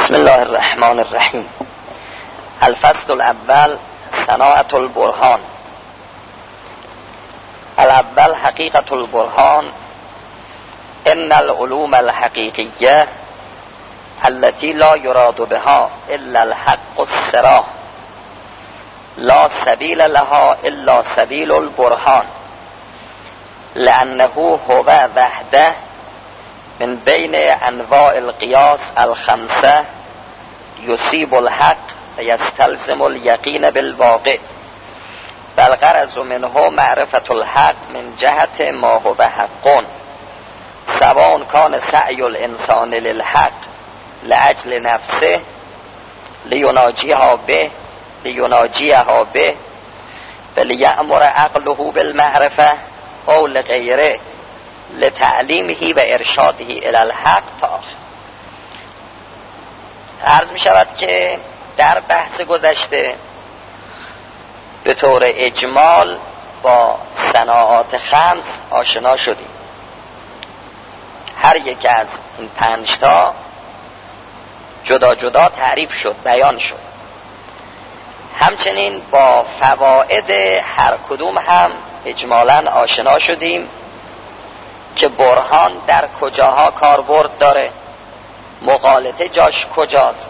بسم الله الرحمن الرحیم. الفصل الاول صناعة البرهان. الاول حقیقة البرهان. ان العلوم الحقیقیه التي لا يراد بها الا الحق الصراح لا سبيل لها الا سبيل البرهان لانه هو وحده من بين انواع القياس الخمسه يصيب الحق ويستلزم اليقين بالواقع والغرض منه معرفة الحق من جهة ما هو حق سواء كان سعي الانسان للحق لأجل نفسه ليناجيها به وليأمر عقله بالمعرفة او لغيره لتعلیمه و ارشاده الى الحق تا عرض می شود که در بحث گذشته به طور اجمال با صناعات خمس آشنا شدیم. هر یک از این 5 تا جدا جدا تعریف شد، بیان شد. همچنین با فواید هر کدوم هم اجمالاً آشنا شدیم که برهان در کجاها کاربرد داره، مغالطه جاش کجاست،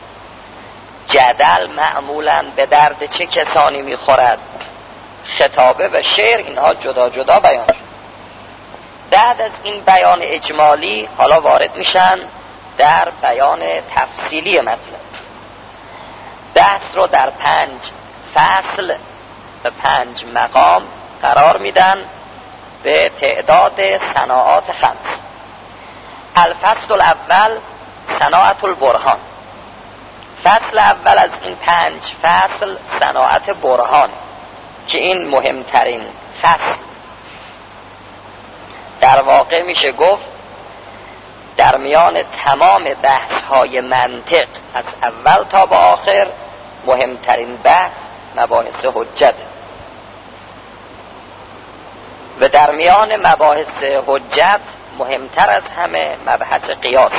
جدل معمولاً به درد چه کسانی میخورد، خطابه و شعر، اینها جدا جدا بیان شد. بعد از این بیان اجمالی حالا وارد میشن در بیان تفصیلی مطلب. بحث رو در 5 فصل و 5 مقام قرار میدن به تعداد صناعات 5. الفصل الاول صناعة البرهان. فصل اول از این 5 فصل صناعت برهان که این مهمترین فصل. در واقع میشه گفت در میان تمام بحث های منطق از اول تا به آخر مهمترین بحث مباحث حجت و در میان مباحث حجت مهمتر از همه مبحث قیاس.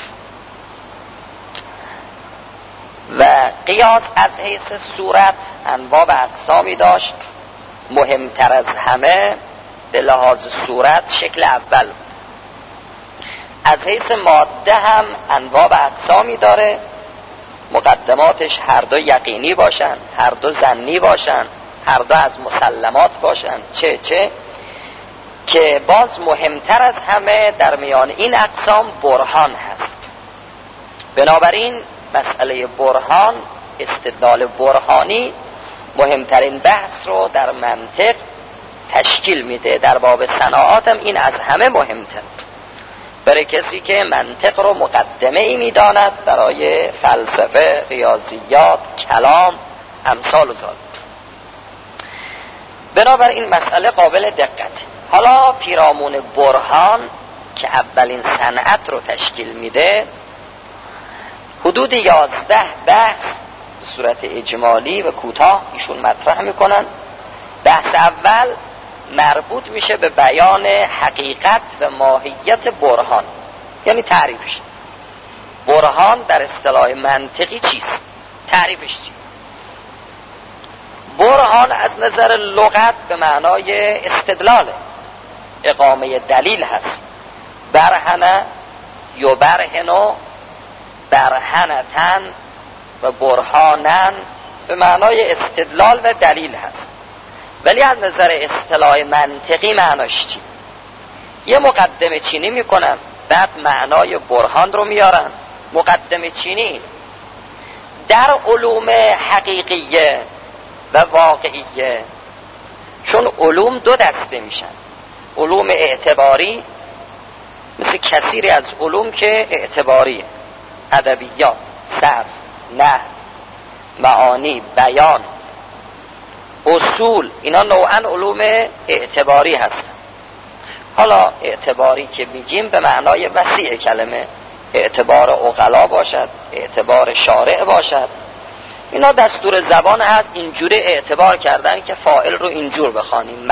و قیاس از حیث صورت انواع و اقسامی داشت. مهمتر از همه به لحاظ صورت شکل اول. از حیث ماده هم انواع و اقسامی داره. مقدماتش هر دو یقینی باشن، هر دو ظنی باشن، هر دو از مسلمات باشن، چه که باز مهمتر از همه در میان این اقسام برهان هست. بنابراین مسئله برهان، استدلال برهانی مهمترین بحث رو در منطق تشکیل میده. در باب صناعات هم این از همه مهمتر برای کسی که منطق رو مقدمه ای میداند برای فلسفه، ریاضیات، کلام، امثال و ذالک. بنابراین مسئله قابل دقت. حالا پیرامون برهان که اولین صنعت رو تشکیل میده حدود 11 بحث به صورت اجمالی و کوتاه ایشون مطرح میکنن. بحث اول مربوط میشه به بیان حقیقت و ماهیت برهان، یعنی تعریفش. برهان در اصطلاح منطقی چیست؟ تعریفش چیست؟ برهان از نظر لغت به معنای استدلاله، اقامه دلیل هست. برهنه یبرهنو، برهنتن و برهانن به معنای استدلال و دلیل هست. ولی از نظر اصطلاح منطقی معناش چی؟ یه مقدمه چینی میکنن، بعد معنای برهان رو میارن. مقدمه چینی در علوم حقیقیه و واقعیه، چون علوم 2 دسته میشن. علوم اعتباری مثل کثیری از علوم که اعتباریه، ادبیات، صرف، نحو، معانی، بیان، اصول، اینا نوعا علوم اعتباری هستن. حالا اعتباری که میگیم به معنای وسیع کلمه، اعتبار عقلا باشد، اعتبار شارع باشد. اینا دستور زبان هست، اینجوری اعتبار کردن که فاعل رو اینجور بخوانیم، مفعول رو اونجور بخوانیم، یه چیزای حقیقی که نیست.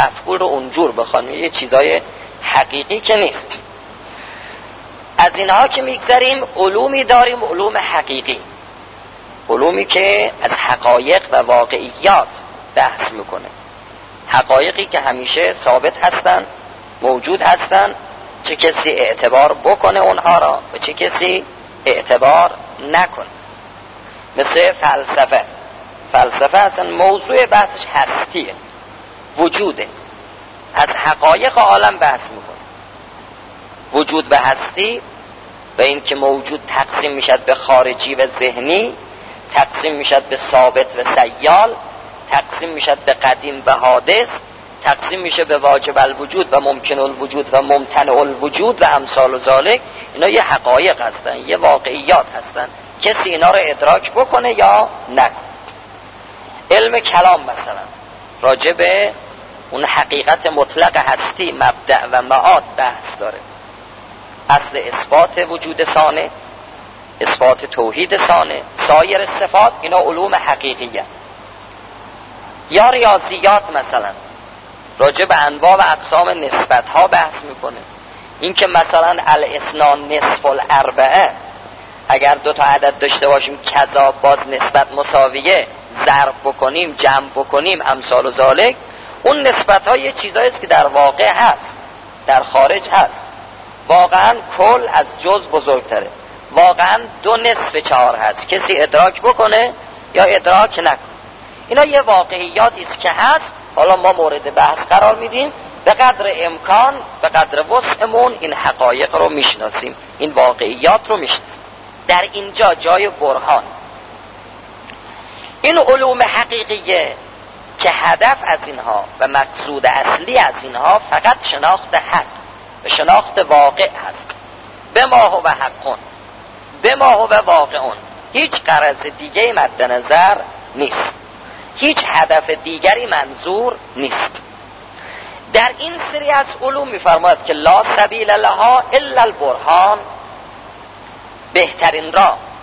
از اینها که میگذریم علومی داریم، علوم حقیقی، علومی که از حقایق و واقعیات بحث میکنه، حقایقی که همیشه ثابت هستن، موجود هستن، چه کسی اعتبار بکنه اونها را و چه کسی اعتبار نکنه. مثل فلسفه. فلسفه اصلا موضوع بحثش هستیه، وجوده، از حقایق عالم بحث میکنه. وجود و هستی و این که موجود تقسیم میشد به خارجی و ذهنی، تقسیم میشد به ثابت و سیال، تقسیم میشد به قدیم و حادث، تقسیم میشه به واجب الوجود و ممکن الوجود و ممتنع الوجود و امثال و ذالک. اینا یه حقایق هستن، یه واقعیات هستن، کسی اینا رو ادراک بکنه یا نکنه. علم کلام مثلا راجع به اون حقیقت مطلق هستی، مبدأ و معاد بحث داره. اصل اثبات وجود ثانه، اثبات توحید ثانه، سایر صفات، اینا علوم حقیقیه. یا ریاضیات مثلا راجع به انواع و اقسام نسبت ها بحث میکنه. این که مثلا الاثنان نصف الاربعه، اگر دو تا عدد داشته باشیم کذا باز نسبت مساویه، ضرب بکنیم، جمع بکنیم، امثال و ذالک، اون نسبت ها یه چیزایی است که در واقع هست، در خارج هست. واقعا کل از جز بزرگتره، واقعا 2/4 هست، کسی ادراک بکنه یا ادراک نکنه. اینا یه واقعیاتی است که هست. حالا ما مورد بحث قرار میدیم، به قدر امکان، به قدر وسعمون این حقایق رو میشناسیم، این واقعیات رو میشناسیم. در اینجا جای برهان. این علوم حقیقیه که هدف از اینها و مقصود اصلی از اینها فقط شناخت حق و شناخت واقع هست. بما هو حقون، بما هو واقعون. هیچ غرض دیگه مد نظر نیست، هیچ هدف دیگری منظور نیست. در این سری از علوم می‌فرماید که لا سبیل لها الا البرهان، بهترین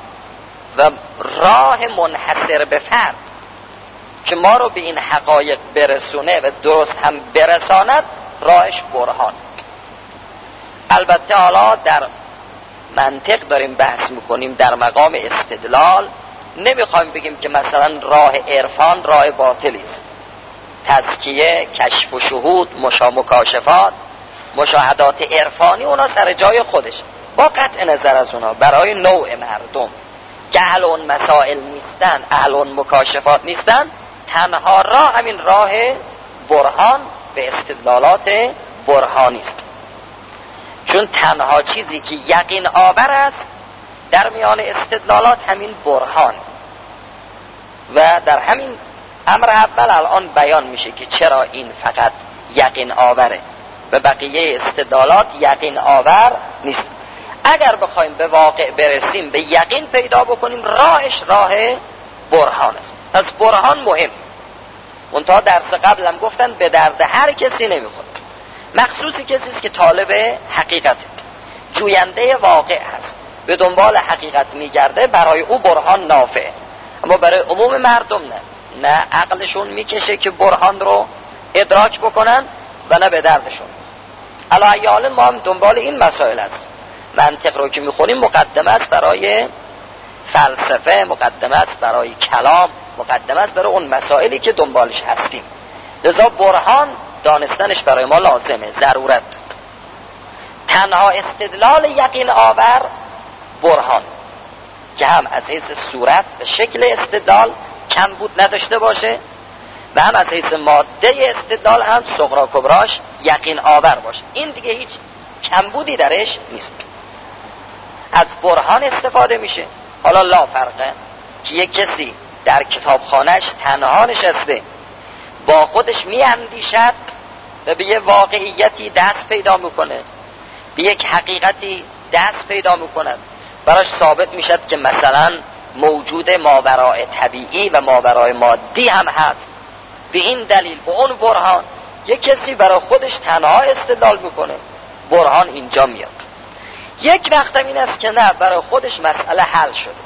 راه منحصر به فرد که ما رو به این حقایق برسونه و درست هم برساند، راهش برهان. البته حالا در منطق داریم بحث میکنیم، در مقام استدلال نمیخوایم بگیم که مثلا راه عرفان راه باطلی است. تزکیه، کشف و شهود، مکاشفات، مشاهدات عرفانی، اونا سر جای خودش، با قطع نظر از اونا برای نوع مردم که اهل اون مسائل نیستن، اهل اون مکاشفات نیستن، تنها راه همین راه برهان به استدلالات برهانی است. چون تنها چیزی که یقین آور است در میان استدلالات همین برهان. و در همین امر اول الان بیان میشه که چرا این فقط یقین آوره و بقیه استدلالات یقین آور نیست. اگر بخوایم به واقع برسیم، به یقین پیدا بکنیم، راهش راه برهان است. پس برهان مهم. منتها درس قبلم گفتن به درد هر کسی نمیخوره، مخصوصی کسی است که طالب حقیقته، جوینده واقع هست، به دنبال حقیقت میگرده، برای او برهان نافعه. اما برای عموم مردم نه عقلشون میکشه که برهان رو ادراک بکنن و نه به دردشون. علی حال ما هم دنبال این مسائل هست. منطق رو که میخونیم مقدمه است برای فلسفه، مقدمه است برای کلام، مقدمه است برای اون مسائلی که دنبالش هستیم. لذا برهان دانستنش برای ما لازمه، ضرورت. تنها استدلال یقین آور برهان که هم از حیث صورت و شکل استدلال کم بود نداشته باشه و هم از حیث ماده استدلال هم صغرا کبراش یقین آور باشه. این دیگه هیچ کمبودی درش نیست. از برهان استفاده میشه. حالا لا فرقه که یک کسی در کتابخانهش تنها نشسته، با خودش میاندیشد و به یه واقعیتی دست پیدا میکنه، به یک حقیقتی دست پیدا میکند، براش ثابت میشد که مثلا موجود ماورای طبیعی و ماورای مادی هم هست. به این دلیل، به اون برهان، یک کسی برای خودش تنها استدلال میکنه، برهان اینجا میاد. یک وقت هم این است که نه، برای خودش مسئله حل شده،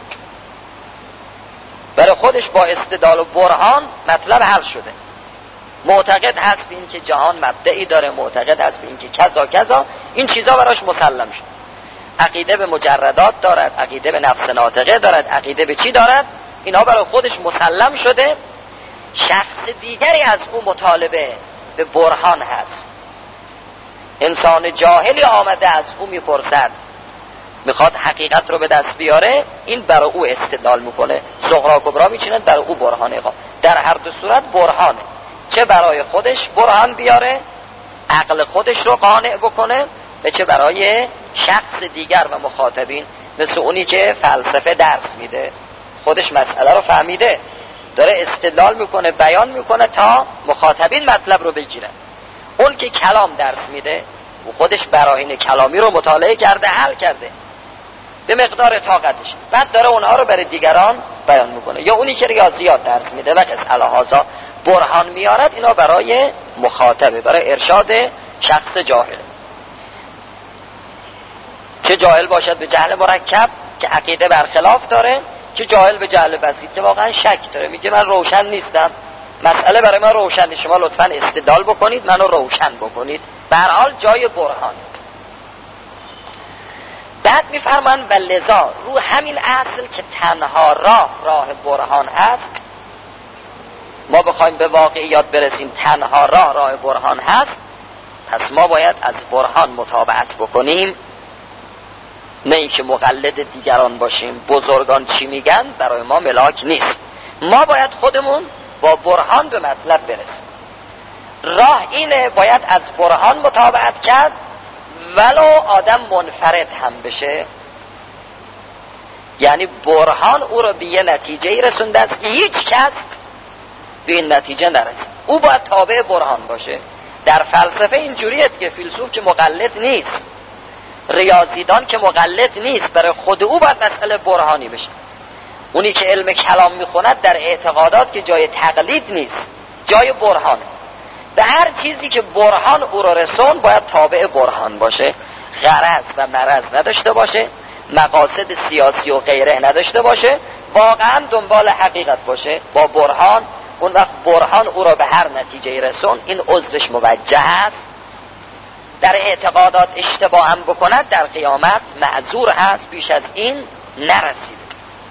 برای خودش با استدلال و برهان مطلب حل شده، معتقد هست به این که جهان مبدعی داره، معتقد هست به این که کذا کذا، این چیزا براش مسلم شد. عقیده به مجردات دارد، عقیده به نفس ناطقه دارد، عقیده به چی دارد، اینا برای خودش مسلم شده. شخص دیگری از او مطالبه به برهان هست. انسان جاهلی آمده از او میپرسد، میخواد حقیقت رو به دست بیاره، این برای او استدلال میکنه. صغرا کبرا میچینند برای او برهانه. در هر دو صورت برهانه، چه برای خودش برهان بیاره، عقل خودش رو قانع بکنه، و چه برای شخص دیگر و مخاطبین، مثل اونی که فلسفه درس میده، خودش مسئله رو فهمیده، داره استدلال میکنه، بیان میکنه تا مخاطبین مطلب رو بگیرن. اون که کلام درس میده و خودش براهین کلامی رو مطالعه کرده، حل کرده به مقدار طاقتش، بعد داره اونها رو برای دیگران بیان میکنه. یا اونی که ریاضیات درس میده و قصه هازا برهان میارد، اینا برای مخاطبه، برای ارشاد شخص جاهل، چه جاهل باشد به جهل مرکب که عقیده برخلاف داره، چه جاهل به جهل بسیط که واقعا شک داره، میگه من روشن نیستم، مسئله برای من روشن نیست، شما لطفاً استدلال بکنید منو روشن بکنید. به هر حال جای برهان. بعد میفرمان و لذا رو همین اصل که تنها راه برهان هست، ما بخوایم به واقعیات برسیم تنها راه برهان هست، پس ما باید از برهان متابعت بکنیم، نه اینکه مقلد دیگران باشیم. بزرگان چی میگن برای ما ملاک نیست، ما باید خودمون با برهان به مطلب برسیم. راه اینه، باید از برهان متابعت کرد ولو آدم منفرد هم بشه. یعنی برهان او رو به یه نتیجه رسونده است که هیچ کس به این نتیجه نرسید، او باید تابع برهان باشه. در فلسفه اینجوریه که فیلسوف که مقلد نیست، ریاضیدان که مقلد نیست، برای خود او باید مسئله برهانی بشه. اونی که علم کلام میخوند در اعتقادات که جای تقلید نیست، جای برهانه. به هر چیزی که برهان او رو رسون باید تابع برهان باشه، غرض و مرض نداشته باشه، مقاصد سیاسی و غیره نداشته باشه، واقعا دنبال حقیقت باشه با برهان. اون وقت برهان او رو به هر نتیجه رسون، این عذرش موجه است. در اعتقادات اشتباه هم بکند در قیامت معذور هست، بیش از این نرسید.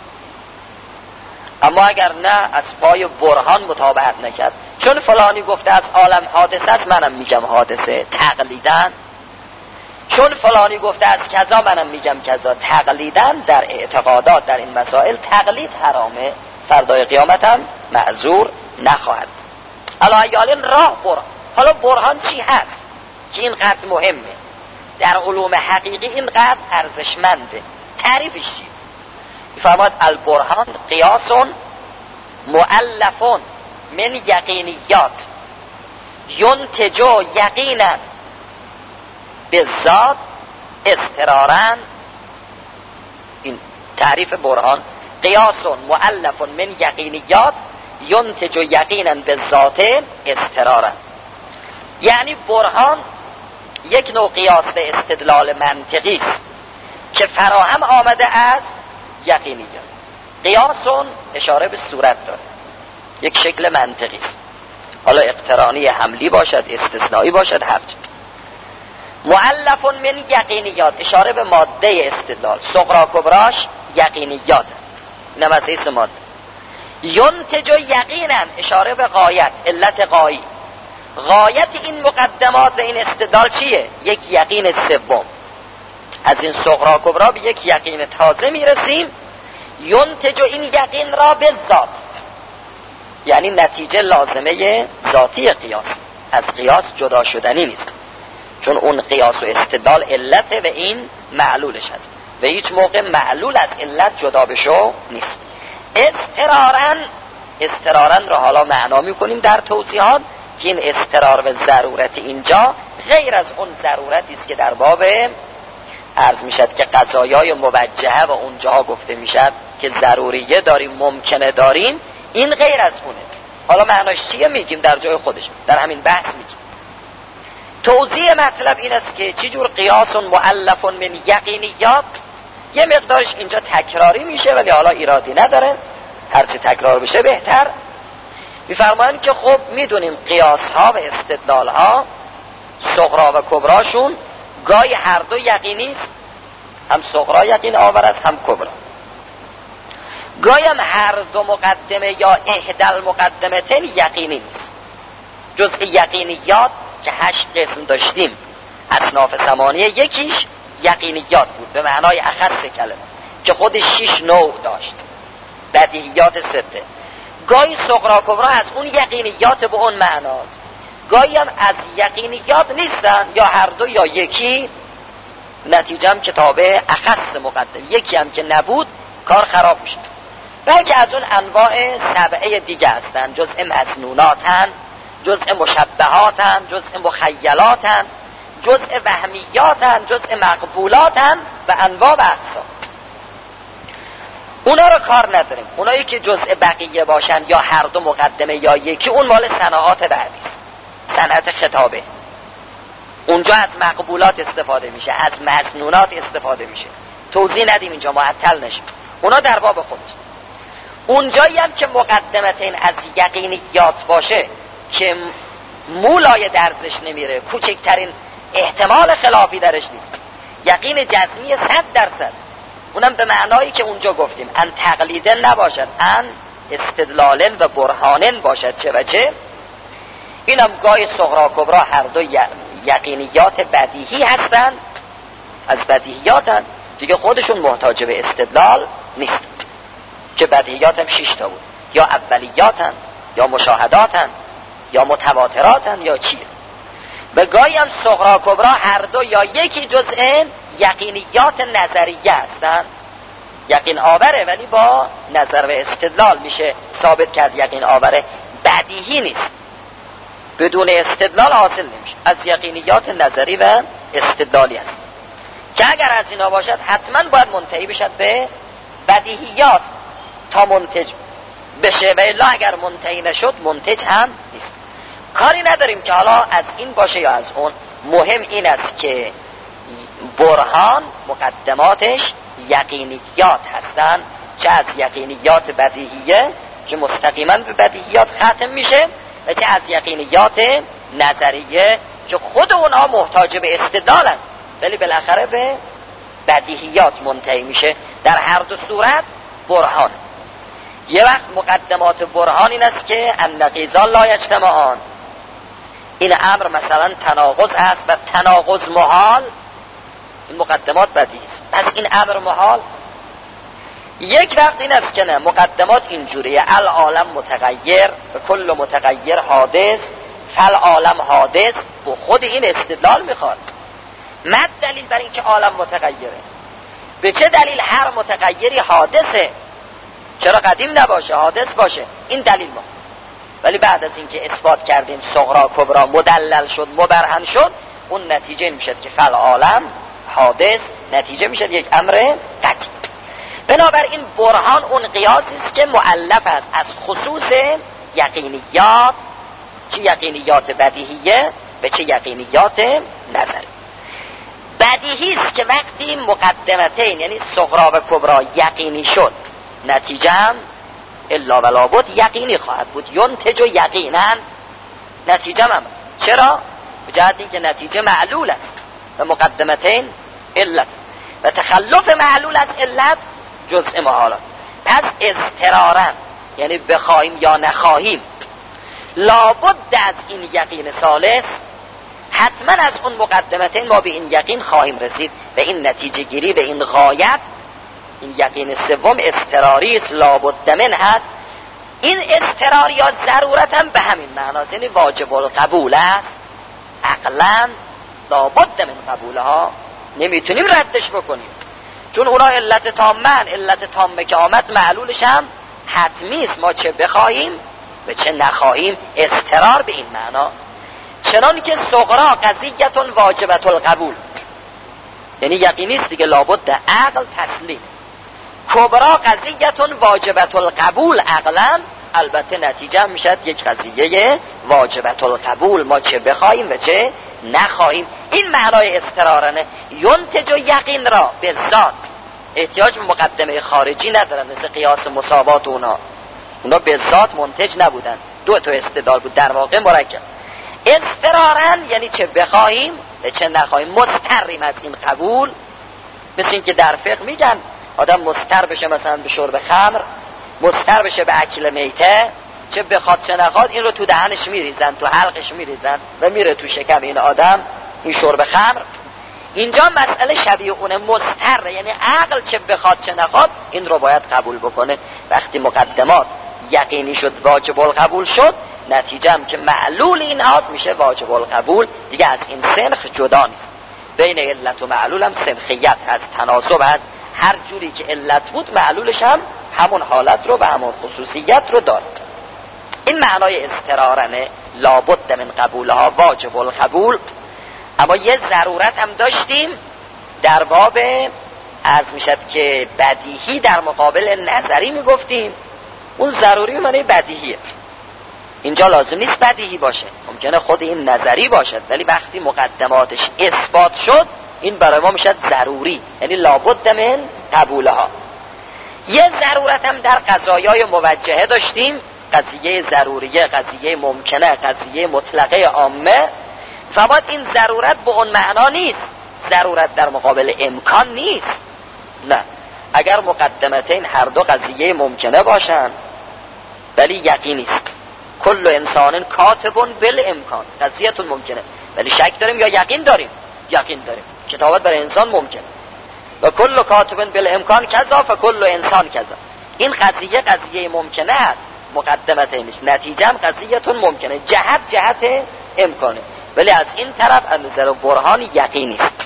اما اگر نه، از پای برهان متابعت نکرد، چون فلانی گفته از عالم حادثه است منم میگم حادثه، تقلیدن. چون فلانی گفته از کذا منم میگم کذا، تقلیدن. در اعتقادات در این مسائل تقلید حرامه، فردای قیامت هم معذور نخواهد. علی راه برهان. حالا برهان چی هست که اینقدر مهمه، در علوم حقیقی اینقدر ارزشمنده؟ تعریفش چیه؟ میفرماد البرهان قیاس مؤلف من یقینیات ینتج یقینا بالذات اضطرارا. این تعریف برهان، قیاس مؤلف من یقینیات ینتج یقینا بالذات اضطرارا. یعنی برهان یک نوع قیاس استدلال منطقی است که فراهم آمده از یقینیات. قیاس اشاره به صورت داره، یک شکل منطقی است، حالا اقترانی حملی باشد، استثنایی باشد، هر چیز. مؤلف من یقینیات اشاره به ماده استدلال، صغرا کبراش یقینیات، اینم از اسم ماده. ینتج یقینا اشاره به غایت، علت غایی. غایت این مقدمات و این استدلال چیه؟ یک یقین سوم. از این صغرا کبرا به یک یقین تازه میرسیم. ینتج این یقین را به ذات، یعنی نتیجه لازمه ذاتی قیاس، از قیاس جدا شدنی نیست، چون اون قیاس و استدلال علته و این معلولش هست و هیچ موقع معلول از علت جدا بشو نیست. اضطرارا را حالا معنا میکنیم در توضیحات که این اضطرار و ضرورت اینجا غیر از اون ضرورتی است که در باب عرض میشد که قضایای موجهه و اونجاها گفته میشد که ضروریه داریم، ممکنه داریم. این غیر از اونه. حالا معناش چیه میگیم در جای خودش، در همین بحث میگیم. توضیح مطلب این است که چی جور قیاس مؤلف من یقینیات، یه مقدارش اینجا تکراری میشه ولی حالا ایرادی نداره، هرچی تکرار بشه بهتر. میفرمایند که خب میدونیم قیاس ها و استدلال ها صغرا و کبراشون گاهی هر دو یقینی است، هم صغرا یقین آور است هم کبرا. گایم هر دو مقدمه یا احدل مقدمتین یقینی نیست. جزء یقینیات که 8 قسم داشتیم اصناف ثمانیه، یکیش یقینیات بود به معنای اخص کلمه که خودش 6 نوع داشت، بدیهیات 6. گاهی صغرا کبرا از اون یقینیات به اون معناست، گاهی هم از یقینیات نیستن، یا هر دو یا یکی، نتیجه هم که تابع اخص مقدم، یکی هم که نبود کار خراب میشه. بلکه از اون انواع 7 دیگه هستن، جزء مظنوناتن، جزء مشبهاتن، جزء مخیلاتن، جزء وهمیاتن، جزء مقبولاتن و انواع و اقسام. اونا رو کار نداریم. اونایی که جزء بقیه باشن یا هر دو مقدمه یا یکی، اون مال صناعات بعدی است، صنعت خطابه. اونجا از مقبولات استفاده میشه، از مظنونات استفاده میشه. توضیح ندیم اینجا معطل نشیم، اونا در باب خودش. اونجایی هم که مقدمتین از یقینیات باشه که مولای درزش نمیره، کوچکترین احتمال خلافی درش نیست، یقین جزمی 100%، اونم به معنایی که اونجا گفتیم ان تقلیدن نباشد، ان استدلالن و برهانن باشد. چه وجه؟ اینم گاهی صغرا کبرا هر دو یقینیات بدیهی هستن، از بدیهیاتن دیگه، خودشون محتاج به استدلال نیست، که بدیهیات هم 6 تا بود، یا اولیاتن یا مشاهداتن یا متواتراتن یا چیه. به گاهی هم صغرا کبرا هر دو یا یکی جزء یقینیات نظریه هستن، یقین آوره ولی با نظر و استدلال میشه ثابت کرد یقین آوره، بدیهی نیست، بدون استدلال حاصل نمیشه، از یقینیات نظری و استدلالی هست که اگر از اینا باشد حتما باید منتهی بشد به بدیهیات تا منتج بشه، و الا اگر منتهی نشد منتج هم نیست. کاری نداریم که حالا از این باشه یا از اون، مهم این است که برهان مقدماتش یقینیات هستن، چه از یقینیات بدیهیه که مستقیما به بدیهیات ختم میشه، و چه از یقینیات نظریه که خود اونها محتاج به استدلالن ولی بالاخره به بدیهیات منتهی میشه. در هر دو صورت برهان. یه وقت مقدمات برهان این است که النقیضان لا یجتمعان، این امر مثلا تناقض است و تناقض محال، این مقدمات بدیهی است، پس این امر محال. یک وقت این است که نه، مقدمات اینجوریه، العالم متغیر و کل متغیر حادث، فالعالم حادث، و خود این استدلال میخواد. مد دلیل بر این که عالم متغیره، به چه دلیل هر متغیری حادثه؟ چرا قدیم نباشه حادث باشه؟ این دلیل ما. ولی بعد از اینکه اثبات کردیم صغرا کبرا مدلل شد، مبرهن شد، اون نتیجه میشد که فالعالم حادث، نتیجه میشد یک امر قطعی. بنابراین برهان اون قیاسی است که مؤلف است از خصوص یقینیات، چه یقینیات بدیهیه و چه یقینیات نظری. بدیهی است که وقتی مقدمتین یعنی صغرا و کبرا یقینی شد، نتیجه هم الا ولا بد یقینی خواهد بود، ینتج یقینا نتیجه هم. چرا؟ بجهت اینکه نتیجه معلول است و مقدمتین علت و تخلف معلول از علت جزء محالات. پس اضطرارا یعنی بخواهیم یا نخواهیم لابد از این یقین ثالث، حتما از اون مقدمتین ما به این یقین خواهیم رسید و این نتیجه گیری و این غایت، این یقین سوم اضطراری است، لابد من هست. این اضطرار یا ضرورتا به همین معناست، یعنی واجب القبول است، عقلا لابد من قبولها، نمیتونیم ردش بکنیم، چون اونا علت تامن، علت تامه که آمد معلولش هم حتمی است، ما چه بخواهیم و چه نخواهیم. اضطرار به این معنا، چنان که صغرا قضیتون واجبت القبول، یعنی یقینی است دیگه، لابد عقل تسلیم. کبرا قضیتون واجبت القبول عقلا، البته نتیجه هم میشد یک قضیه واجبت القبول، ما چه بخواهیم و چه نخواهیم. این معنای اضطرارنه. ینتج یقین را به ذات، احتیاج به مقدمه خارجی ندارن، مثل قیاس مساوات اونا به ذات منتج نبودن، دو تا استدلال بود، در واقع مرکب. اضطرارن یعنی چه بخواهیم و چه نخواهیم، مضطریم از این قبول، مثل این که در فقه میگن آدم مضطر بشه مثلا به شرب خمر، مضطر بشه به اکل میته، چه بخواد چه نخواد این رو تو دهنش میریزن، تو حلقش میریزن و میره تو شکم این آدم، این شرب خمر. اینجا مسئله شبیه اونه، مضطر، یعنی عقل چه بخواد چه نخواد این رو باید قبول بکنه. وقتی مقدمات یقینی شد، واجب القبول شد، نتیجه هم که معلول این هاست میشه واجب القبول، دیگه از این سنخ جدا نیست. بین علت و معلول هم سنخیت هست، تناسب هست، هر جوری که علت بود معلولش هم همون حالت رو و همون خصوصیت رو داره. این معنای اضطرارنه، لابد من قبولها واجب القبول. اما یه ضرورت هم داشتیم در باب از میشد که بدیهی در مقابل نظری میگفتیم، اون ضروری معنی بدیهیه. اینجا لازم نیست بدیهی باشه، ممکنه خود این نظری باشد، ولی وقتی مقدماتش اثبات شد این برای ما میشد ضروری، یعنی لابد من قبولها. یه ضرورت هم در قضایای موجهه داشتیم، قضیه ضروریه، قضیه ممکنه، قضیه مطلقه عامه. فباید این ضرورت به اون معنا نیست، ضرورت در مقابل امکان نیست. نه، اگر مقدمتین هر دو قضیه ممکنه باشن ولی یقینی است، کل انسان کاتب بالامکان، قضیه ممکنه ولی شک داریم یا یقین داریم؟ یقین داریم، کتابت برای انسان ممکنه. و کل کاتب بالامکان کذا فکل انسان کذا. این قضیه ممکنه است، مقدمتینش، نتیجه هم قضیه ممکنه، جهت امکانه، ولی از این طرف از نظر برهان یقینی است،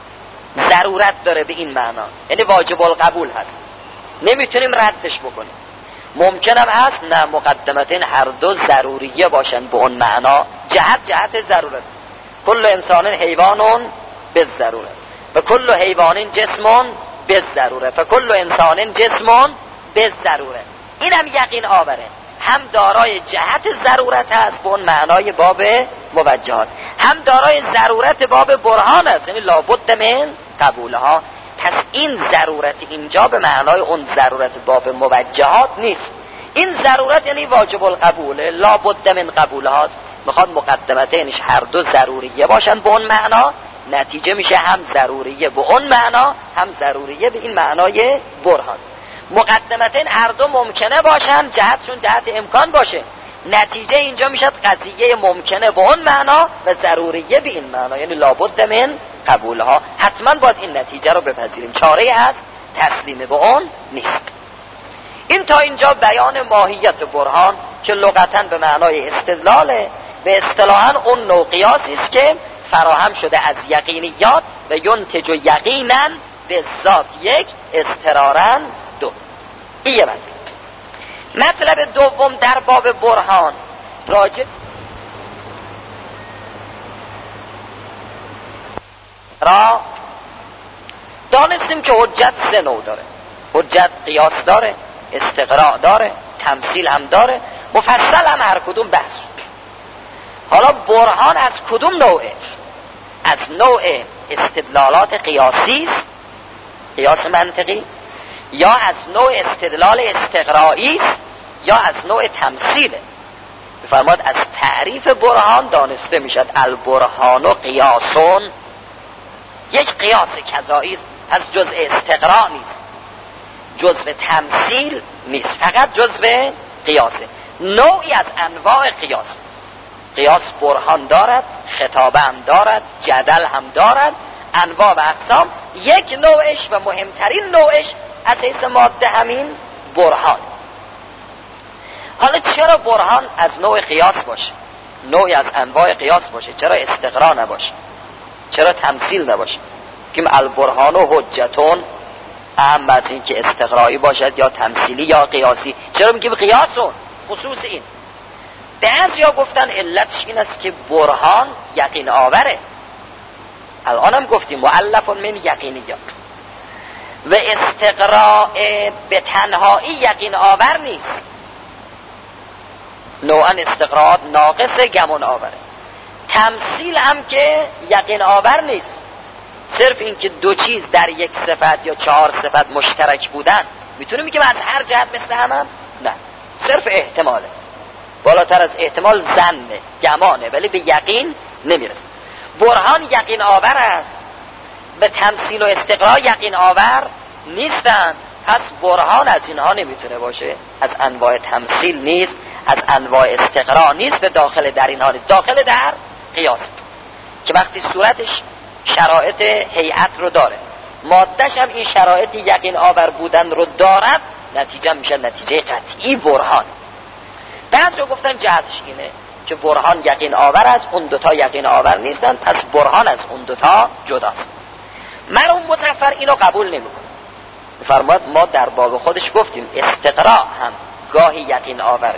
ضرورت داره به این معنا، یعنی واجب القبول هست، نمیتونیم ردش بکنیم. ممکن هم هست نه، مقدمتین هر دو ضروریه باشن به اون معنا، جهت ضرورت. کل انسان حیوان بالضروره و کل حیوان جسم بالضروره فکل انسان جسم بالضروره. این هم یقین آوره، هم دارای جهت ضرورت هست به اون معنای باب موجهات، هم دارای ضرورت باب برهان است، یعنی لابد من قبولها. پس این ضرورت اینجا به معنای اون ضرورت باب موجهات نیست، این ضرورت یعنی واجب القبوله، لابد من قبولهاست. میخواد مقدمتینش هر دو ضروریه باشن به اون معنا، نتیجه میشه هم ضروریه به اون معنا، هم ضروریه به این معنای برهان. مقدمتین هر دو ممکنه باشن، جهتشون جهت امکان باشه، نتیجه اینجا میشد قضیه ممکنه به اون معنا و ضروریه به این معنا، یعنی لابد من قبولها. حتما باید این نتیجه رو بپذیریم، چاره هست تسلیم به اون نیست. این تا اینجا بیان ماهیت برهان که لغتاً به معنای استدلاله، به اصطلاحاً اون نوع قیاسی است که فراهم شده از یقینیات و ینتج یقیناً به ذات یک، اضطراراً دو. این یه مطلب دوم در باب برهان راجع را دانستیم که حجت سه نوع داره، حجت قیاس داره، استقراء داره، تمثیل هم داره، مفصل هم هر کدوم بحث. حالا برهان از کدوم نوعه؟ از نوع استدلالات قیاسی است، قیاس منطقی، یا از نوع استدلال استقرایی است، یا از نوع تمثیله. بفرماد از تعریف برهان دانسته میشد البرهان و قیاسون، یک قیاس کذایی است، از جزء استقراء نیست، جزء تمثیل نیست، فقط جزء قیاسه، نوعی از انواع قیاس. قیاس برهان دارد، خطابه هم دارد، جدل هم دارد، انواع و اقسام. یک نوعش و مهمترین نوعش از حیث ماده همین برهان. حالا چرا برهان از نوع قیاس باشه، نوعی از انواع قیاس باشه، چرا استقراء نباشه، چرا تمثیل نباشه؟ که البرهان و حجتون اهم از این که استقرایی باشد یا تمثیلی یا قیاسی. چرا میگیم قیاسون؟ خصوص این بعضیا گفتن علتش این است که برهان یقین آوره، الان هم گفتیم مؤلف من یقینیات، و استقراء به تنهایی یقین آور نیست، نوعا استقراء ناقص گمان آوره. تمثیل هم که یقین آور نیست، صرف این که دو چیز در یک صفت یا چهار صفت مشترک بودن میتونه میگه از هر جهت مثل هم؟ نه، صرف احتماله، بالاتر از احتمال ظنه، گمانه، ولی به یقین نمیرسه. برهان یقین آور است به تمثیل و استقرا یقین آور نیستن، پس برهان از اینها نمیتونه باشه. از انواع تمثیل نیست، از انواع استقرا نیست، به داخل در اینها نیست، داخل در قیاس که وقتی صورتش شرایط هیئت رو داره، مادهش هم این شرایط یقین آور بودن رو دارد، نتیجه میشه نتیجه قطعی برهان. بعضی گفتن جهتش اینه که برهان یقین آور است، اون دوتا یقین آور نیستن، پس برهان از اون دوتا جداست. مرحوم مظفر اینو قبول نمیکنه، فرماد ما در باب خودش گفتیم استقرا هم گاهی یقین آوره،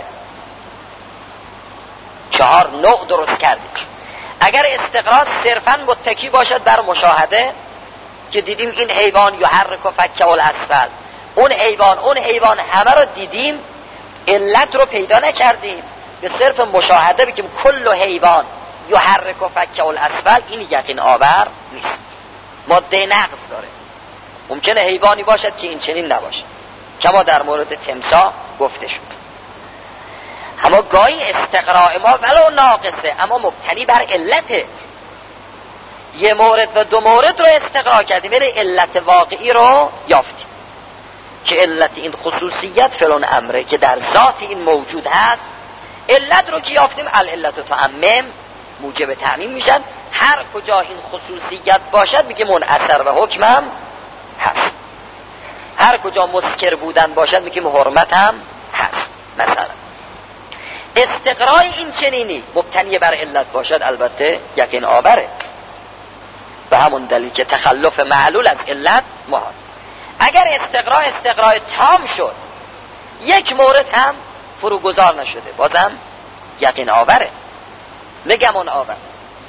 4 نوع درست کردیم. اگر استقرا صرفاً متکی باشد بر مشاهده که دیدیم این حیوان یحرک فکه الاسفل، اون حیوان همه رو دیدیم، علت رو پیدا نکردیم، به صرف مشاهده بگیم کل حیوان یحرک فکه الاسفل، این یقین آور نیست، ماده نقض داره. ممکنه حیوانی باشد که این چنین نباشه، کما در مورد تمساح گفته شد. اما گاهی استقراء ما ولو ناقصه اما مبتنی بر علته، یه مورد و 2 مورد رو استقراء کردیم، یعنی علت واقعی رو یافتیم که علت این خصوصیت فلان امره که در ذات این موجود هست. علت رو که یافتیم العلت تعمم، موجب تعمیم میشن، هر کجا این خصوصیت باشد میگه منعصر و حکمم هست، هر کجا مسکر بودن باشد میگه حرمت هم هست. مثلا استقرای این چنینی مبتنی بر علت باشد البته یقین آوره، به همون دلیل که تخلف معلول از علت محال. اگر استقرای تام شد، یک مورد هم فروگذار نشده، بازم یقین آوره، نگمون آور.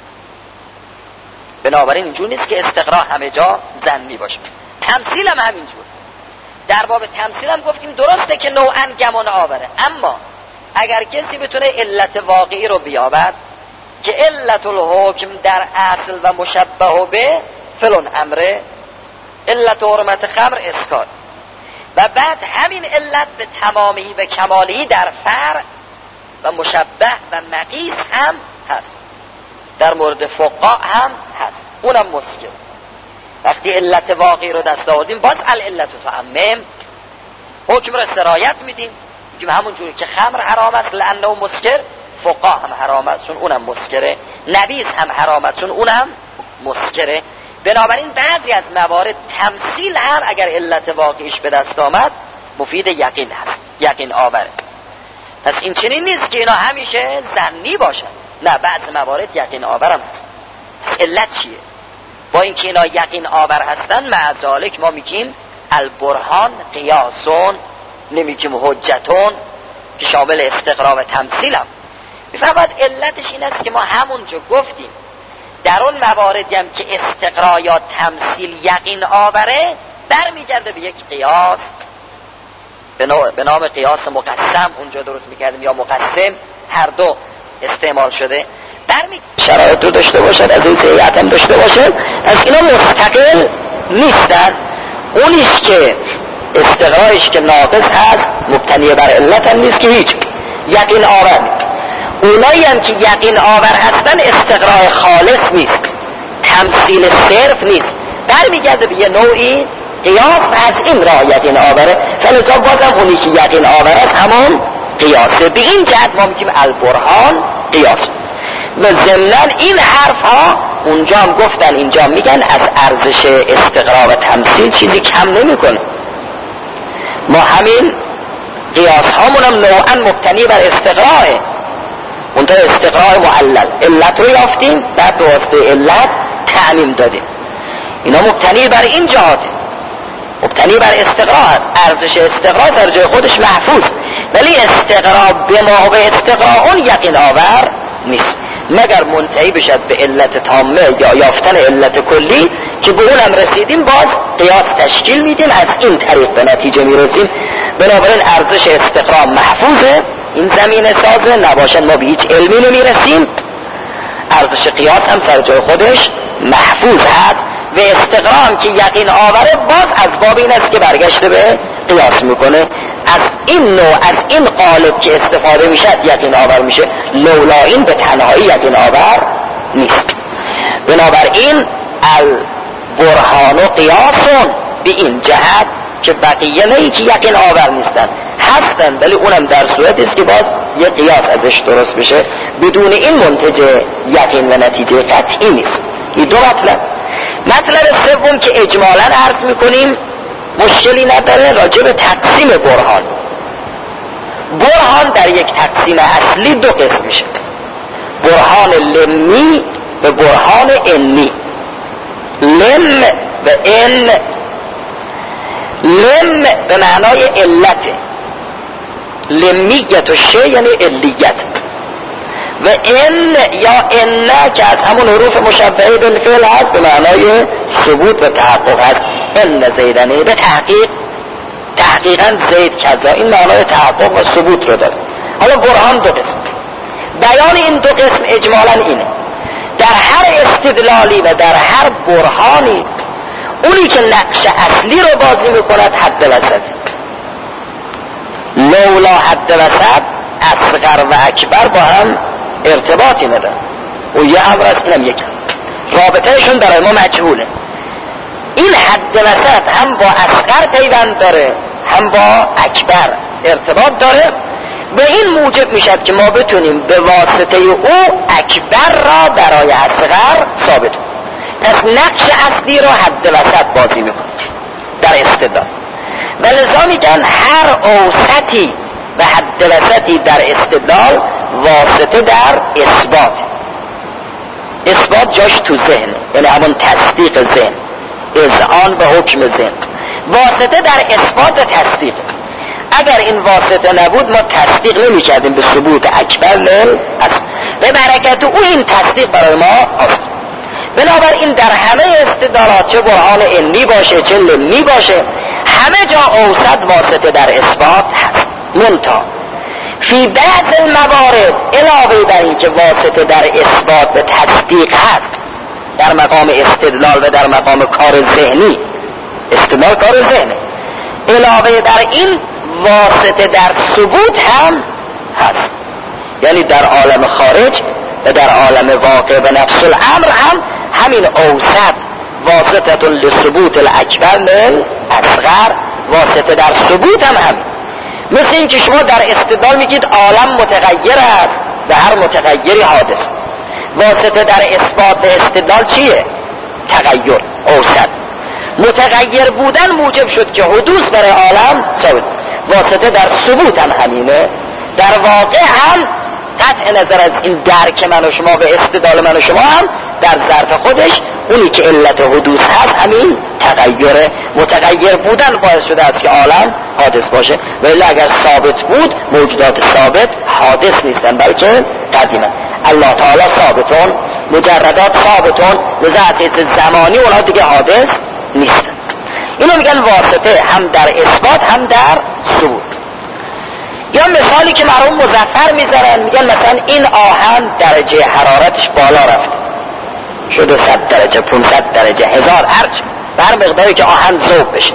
بنابراین اینجور نیست که استقرا همه جا ظنی باشه. تمثیل هم همینجور، در باب تمثیل هم گفتیم درسته که نوعاً گمان آوره، اما اگر کسی بتونه علت واقعی رو بیابد که علت الحکم در اصل و مشبه به فلان امره، علت حرمت خمر اسکار، و بعد همین علت به تمامی و کمالی در فرع و مشبه و مقیس هم هست، در مورد فقها هم هست، اونم مسکر. وقتی علت واقعی رو دست آوردیم باز العلت تعمم، حکم رو سرایت میدیم، میگیم همون جوری که خمر حرام است لانه مسکر، فقها هم حرام است چون اونم مسکره، نبیذ هم حرام است چون اونم مسکره. بنابراین بعضی از موارد تمثیل هم اگر علت واقعیش به دست آمد مفید یقین هست، یقین آوره. پس این چنین نیست که اینا همیشه ظنی باشن، نه، بعض موارد یقین آورم هست. پس علت چیه؟ با اینکه اینا یقین آور هستن مع ذالک ما میگیم البرهان قیاسون، نمیگیم حجتون که شامل استقرا و تمثیل هم. میفهمد علتش این است که ما همونجا گفتیم در اون مواردی هم که استقرا یا تمثیل یقین آوره برمیگرده به یک قیاس به نام قیاس مقسم، اونجا درست میکردیم، یا مقسم، هر دو استعمال شده، شرایط رو داشته باشد، از این سیعت هم داشته باشد، از اینا مستقل نیستن. اونیش که استقرایش که ناقص هست مبتنی بر علت هم نیست که هیچ یقین آور. اونایی هم که یقین آور هستن استقرای خالص نیست، تمثیل صرف نیست، برمیگرده به یه نوعی قیاس از این راه یقین آوره. فلذا بازم اونی که یقین آور است همون قیاسه. به این جهت ما میگیم البرهان قیاس. و ضمناً این حرف ها اونجا هم گفتن اینجا میگن از ارزش استقرا و تمثیل چیزی کم نمیکنه. ما همین قیاس هامون هم نوعاً مبتنی بر استقراه، اونجا استقرار معلل، علت رو یافتیم بعد به واسطه علت تعمیم دادیم، اینا مبتنی بر این جهاته، مبتنی بر استقرار هست. ارزش استقرار در جای خودش محفوظ، ولی استقرار به ما به استقرار اون یقین آور نیست، مگر منتهی بشد به علت تامه یا یافتن علت کلی که به اونم رسیدیم باز قیاس تشکیل میدیم، از این طریق به نتیجه میرسیم. بنابراین ارزش استقرار محفوظه، این زمین سازه، نباشد ما به هیچ علمی نمیرسیم. ارزش قیاس هم سر جای خودش محفوظ هست و استقرام که یقین آوره باز از باب این است که برگشته به قیاس میکنه. از این نوع، از این قالب که استفاده میشد یقین آور میشه، لولا این به تنهایی یقین آور نیست. بنابراین برهان و قیاسون به این جهت که بقیه نه که یقین آور نیستن، هستن، ولی اونم در صورتی است که باز یه قیاس ازش درست بشه، بدون این منتج یقین و نتیجه قطعی نیست. این دو مطلب سوم که اجمالاً عرض میکنیم مشکلی نداره، راجع به تقسیم برهان در یک تقسیم اصلی دو قسم میشه، برهان لمی و برهان انی. لم و ان، لم به معنای علت، لمیت و شی یعنی علیت، و ان یا ان که از همون حروف مشبهه بالفعل هست به معنای ثبوت و تحقق هست. ان زیدنه به تحقیقا زید کذا، این معنای تحقق و ثبوت رو داره. حالا برهان دو قسم، بیان این دو قسم اجمالا اینه در هر استدلالی و در هر برهانی اونی که نقش اصلی رو بازی میکند حد وسط، لولا حد وسط اصغر و اکبر با هم ارتباطی نداره و یه امر است اینم یکم، رابطهشون برای ما مجهوله. این حد وسط هم با اصغر پیوند داره هم با اکبر ارتباط داره، به این موجب میشد که ما بتونیم به واسطه او اکبر را برای اصغر ثابت کنیم. پس نقش اصلی را حد وسط بازی میکنه در استدلال، و لذا میگن هر اوسطی و حد وسطی در استدلال واسطه در اثبات جاش تو ذهن، یعنی همون تصدیق ذهن، اذعان به حکم ذهن، واسطه در اثبات و تصدیق. اگر این واسطه نبود ما تصدیق نمی کردیم به ثبوت اکبر لل اصل، به برکت او این تصدیق برای ما آسان. بنابراین در همه استدلالات چه برهان انی باشه چه لمی باشه همه جا اوسط واسطه در اثبات هست. منتها فی بعض الموارد علاوه بر این که واسطه در اثبات و تصدیق هست در مقام استدلال و در مقام کار ذهنی، استدلال کار ذهنه، علاوه بر این واسطه در ثبوت هم هست، یعنی در عالم خارج و در عالم واقع و نفس الامر هم همین اوسط واسطه لثبوت الاکبر للاصغر واسطه در ثبوت هم مثل این که شما در استدلال میگید عالم متغیر است و هر متغیری حادث، واسطه در اثبات استدلال چیه؟ تغییر، اوسط. متغیر بودن موجب شد که حدوث برای عالم ثابت، واسطه در ثبوت هم همینه. در واقع هم قطع نظر از این درک من و شما و استدلال من و شما هم در ظرف خودش اونی که علت حدوث هست همین تغییره. متغیر بودن باعث شده است که عالم حادث باشه، ولی اگر ثابت بود موجودات ثابت حادث نیستن بلکه قدیمن. الله تعالی ثابتون، مجردات ثابتون، لذات زمانی اونا دیگه حادث نیستن. اینو میگن واسطه هم در اثبات هم در ثبوت. یا مثالی که مرحوم مظفر میذارن، میگن مثلا این آهن درجه حرارتش بالا رفته شده 100 درجه 500 درجه 1000 هرچی بر مقداری که آهن ذوب بشه،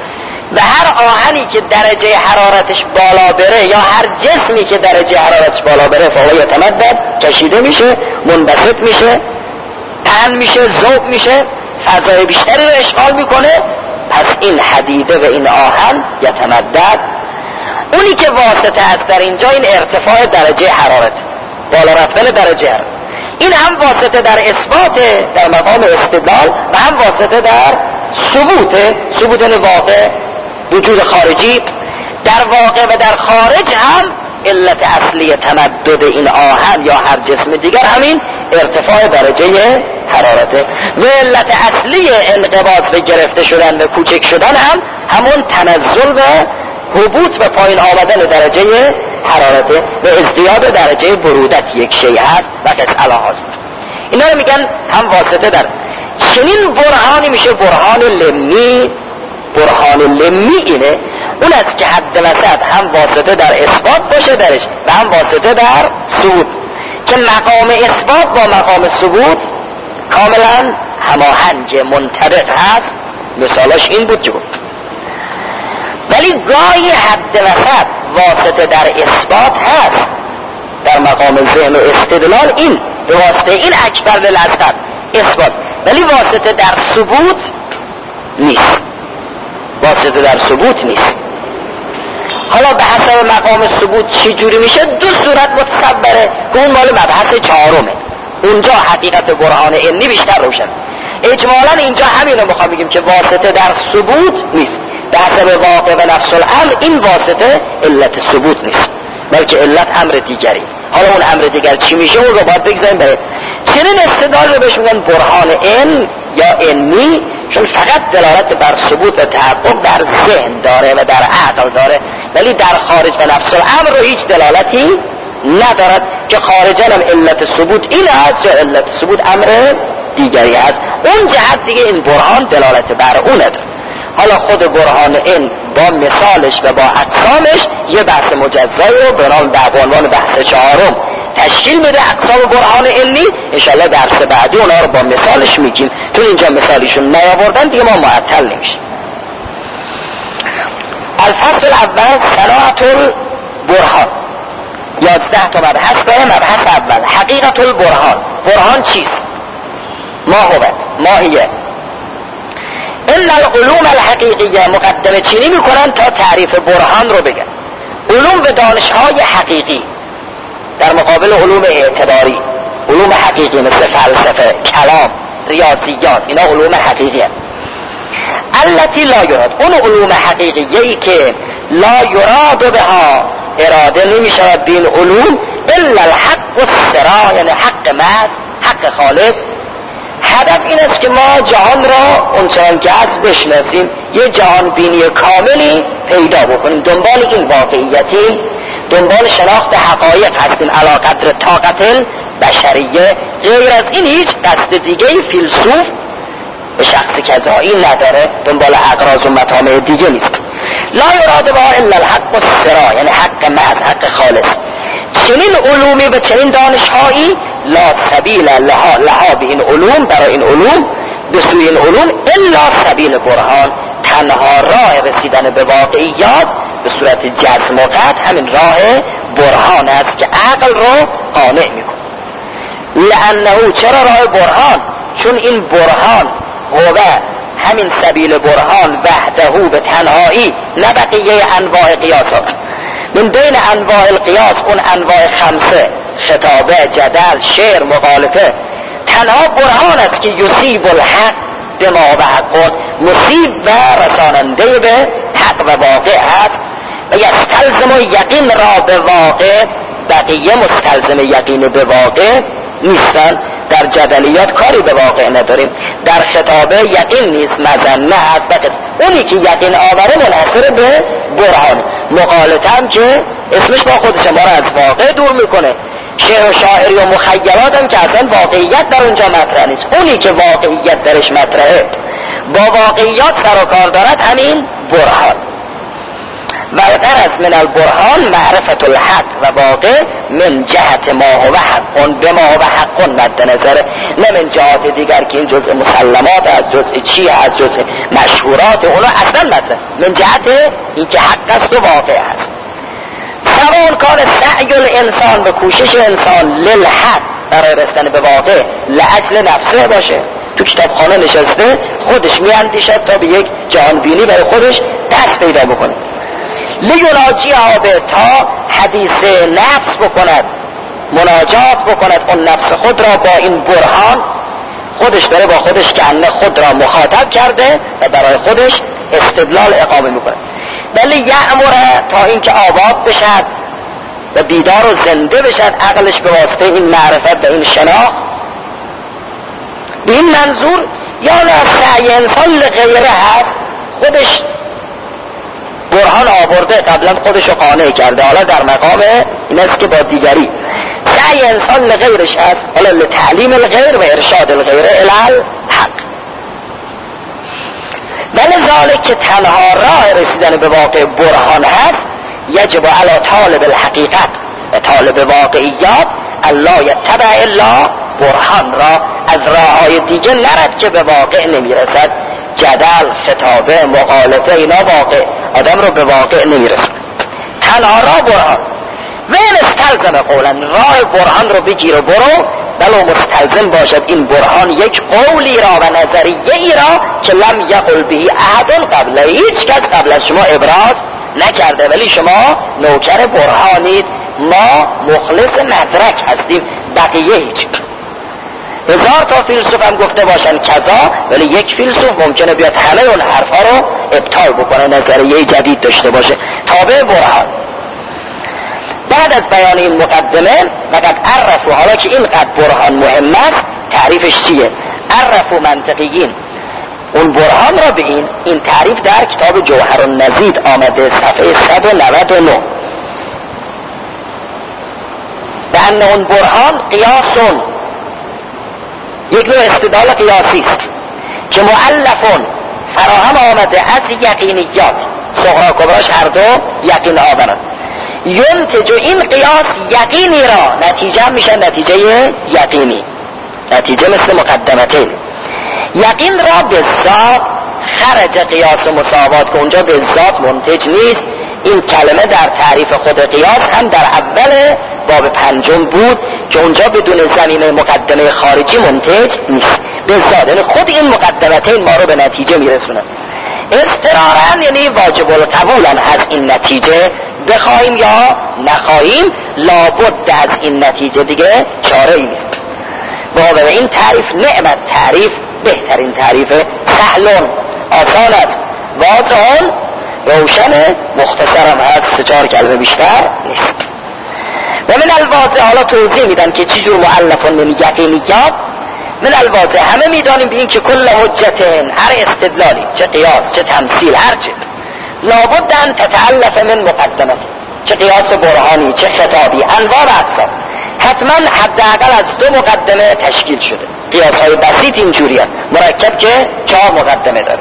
و هر آهنی که درجه حرارتش بالا بره یا هر جسمی که درجه حرارتش بالا بره فهو یتمدد، کشیده میشه، منبسط میشه، پهن میشه، ذوب میشه، فضای بیشتری رو اشغال میکنه. پس این حدیده و این آهن یتمدد. اونی که واسطه هست در اینجا این ارتفاع درجه حرارت، بالا رفتن درجه حرارت، این هم واسطه در اثبات در مقام استدلال و هم واسطه در ثبوت واقع وجود خارجی. در واقع و در خارج هم علت اصلی تمدد این آهن یا هر جسم دیگر همین ارتفاع درجه حرارته، و علت اصلی انقباض و گرفته شدن و کوچک شدن هم همون تنزل و هبوط و پایین آمدن درجه حرارته و ازدیاد درجه برودت یک شیء هست و قص الهاز. اینا رو میگن هم واسطه در چنین برهانی میشه برهان لمی. برهان لمی اینه اون است که حد وسط هم واسطه در اثبات باشه درش و هم واسطه در ثبوت، که مقام اثبات با مقام ثبوت کاملا هماهنگ منطبق هست. مثالش این بود که بود، ولی گاهی حد وسط واسطه در اثبات هست در مقام ذهن و استدلال، این به واسطه این اکبر للاصغر اثبات، ولی واسطه در ثبوت نیست، واسطه در ثبوت نیست. حالا به حسب مقام ثبوت چی جوری میشه؟ دو صورت متصوره که اون مال مبحث چهارمه. اونجا حقیقت برهان علمی بیشتر روشن. اجمالا اینجا همین رو میخوام بگیم که واسطه در ثبوت نیست. به حسب واقع و نفس الامر این واسطه علت ثبوت نیست، بلکه علت امر دیگری. حالا اون امر دیگر چی میشه اون رو باید بگذاریم بره. چنین استدلال رو بهش میگن برهان علم یا علمی، چون فقط دلالت بر ثبوت و تحقق در ذهن داره و در عقل داره، ولی در خارج و نفس الامر رو هیچ دلالتی ندارد که خارجاً هم علت ثبوت این است یا علت ثبوت امر دیگری است. اون جهت دیگه این برهان دلالت بر اون نداره. حالا خود برهان این با مثالش و با اقسامش یه بحث مجزایی رو به عنوان بحث چهارم تشکیل بده. اقسام برهان علمی انشاءالله درس بعدی اونا رو با مثالش میگیم، چون اینجا مثالیشون نیاوردن دیگه ما معطل نمیشیم. الفصل الاول صناعة البرهان، 11 تا مبحث داره. مبحث اول حقیقت البرهان. برهان چیست؟ ما هی ان العلوم الحقیقیه. مقدمه چینی میکنن تا تعریف برهان رو بگن. علوم و دانشهای حقیقی در مقابل علوم اعتباری، علوم حقیقی مثل فلسفه، کلام، ریاضیات، اینا علوم حقیقی هست. التي لا یراد، اون علوم حقیقیه‌ای که لا یراد بها، اراده نمیشود بین علوم الا الحق والسرا، یعنی حق محض، حق خالص. هدف این است که ما جهان را اونچنان که از بشناسیم، یه جهان بینی کاملی پیدا بکنیم. دنبال این واقعیتی، دنبال شناخت حقایق هستیم علی قدر طاقت بشریه. غیر از این هیچ قصد دیگه فیلسوف به شخص کذایی نداره، دنبال اغراض و مطامع دیگه نیست. لا یراد با الا الحق والسرا، یعنی حق محض، حق خالص. چنین علومی و چنین دانشهایی لا سبیل لها به این علوم، برای این علوم، به سوی این علوم الا سبیل برهان، تنها راه رسیدن به واقعیات به صورت جزم و قطع همین راه برهان است که عقل رو قانع میکنه. لانه، چرا راه برهان؟ چون این برهان هو همین سبیل برهان وحده به تنهایی، نه بقیه انواع قیاسات. من بین انواع القیاس اون انواع خمسه، خطابه، جدل، شعر، مغالطه، تنها برهان است که یصیب الحق به ما و حق، مصیب و رساننده به حق و واقع است. و یستلزم یقین را به واقع، بقیه مستلزم یقین به واقع نیستن. در جدلیات کاری به واقع نداریم، در خطابه یقین نیست، مظنه هست. بقیه اونی که یقین آوره منحصر به برهان. مغالطه هم که اسمش با خودش ما را از واقع دور میکنه. شعر و شاعری و مخیلات هم که اصلا واقعیت در اونجا مطرح نیست. اونی که واقعیت درش مطرحه، با واقعیات سر و کار دارد، همین برهان. و غرض من البرهان معرفت الحق و واقع من جهت ما هو حق، به ما هو حق مد نظر، نه من جهات دیگر که این جزء مسلمات از جزء چی از جزء مشهورات اونا اصلا مطرح، من جهت این که حق است و واقع است. سوال کار سعی الانسان، به کوشش انسان، للحق، برای رسیدن به واقع، لاجل نفسه باشه. تو کتابخانه نشسته خودش میاندیشد تا به یک جهان بینی برای خودش دست پیدا بکنه. لیوناجی آبه، تا حدیث نفس بکند، مناجات بکند اون نفس خود را با این برهان. خودش داره با خودش که انه خود را مخاطب کرده و برای خودش استدلال اقامه میکنه. ولی یأمره، تا اینکه آباد بشد و بیدار و زنده بشد عقلش به واسطه این معرفت و این شناخت. به این منظور یا سعی انسان لغیره هست، خودش برهان آورده، قبلا خودشو قانع کرده، حالا در مقام این است که با دیگری سعی انسان لغیرش هست، حالا لتعلیم الغیر و ارشاد الغیر الی الحق. ولذالک که تنها راه رسیدن به واقع برهان هست، یجب علی طالب الحقیقت و طالب واقعیات الله یتبع الا برهان را، از راههای دیگه نرد که به واقع نمیرسد. جدل، خطابه، مغالطه، اینا واقع آدم رو به واقع نمیرسد. تنها راه برهان. وین استلزم قولن، راه برهان رو بگیر و برو، ولو مستلزم باشد این برهان یک قولی را و نظریه ای را که لم یقل به احد قبل، هیچ کس قبل از شما ابراز نکرده، ولی شما نوکر برهانید، ما مخلص مدرک هستیم، بقیه هیچ. 1000 تا فیلسوف هم گفته باشن کذا، ولی یک فیلسوف ممکنه بیاد همه اون حرفا رو ابطال بکنه، نظریه جدید داشته باشه، تابع برهان. بعد از بیان این مقدمه وقد عرفوا، حالا که اینقدر برهان مهم است تعریفش چیه؟ عرفوا منطقیین، اون برهان را به این تعریف در کتاب جوهر النزید آمده صفحه 199. به ان اون برهان قیاسون، یک نوع استدلال قیاسی است که مؤلفون فراهم آمده از یقینیات، صغرا کبراش هر دو یقین آورند، ینتج این قیاس یقینی را، نتیجه میشه نتیجه یقینی، نتیجه مثل مقدمتین، یقین را به ذات خرج قیاس و مساوات که اونجا به ذات منتج نیست. این کلمه در تعریف خود قیاس هم در اول باب 5 بود که اونجا بدون زمینه مقدمه خارجی منتج نیست، به ذات، یعنی خود این مقدمتین ما رو به نتیجه میرسونن. اضطرارا یعنی واجب القبولن از این نتیجه، بخوایم یا نخواهیم لابد از این نتیجه، دیگه چاره ای نیست. با این تعریف نعمت تعریف، بهترین تعریف، سهلون آسان است، واضحون روشن، مختصرم هست، 3-4 کلمه بیشتر نیست. و من الواضح، حالا توضیح میدن که چی جور مؤلفون من یقینیات. من الواضح همه میدانیم به این که کل حجتن، هر استدلالی، چه قیاس چه تمثیل هر چه، لابد ان تتعلف من مقدمه، چه قیاس برهانی چه خطابی، انواع و اقسام، حتما حداقل از 2 مقدمه تشکیل شده. قیاس های بسیط اینجوریه، مرکب که 4 مقدمه داره.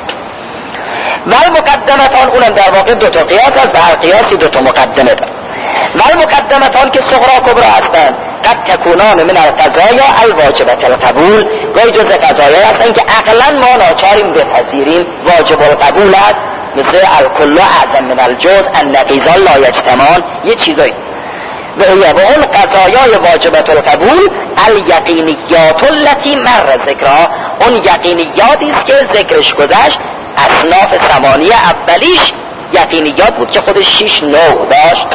ول مقدمتان، اونم در واقع 2 تا قیاس است و هر قیاسی 2 تا مقدمه داره. ول مقدمتان که صغرا کبرا هستند، قد تکونان من القضایا الواجبة القبول، گاهی جز قضایا هستند که عقلا ما ناچاریم بپذیریم، واجب القبول است، مثل الکل اعظم من الجزء، النقیضان لا یجتمعان، یه چیزایی. و اون قضایای واجبت القبول الیقینیات التي مر ذکرها، اون یقینیاتی است که ذکرش گذشت. اصناف 8 اولیش یقینیات بود که خودش 6 نوع داشت.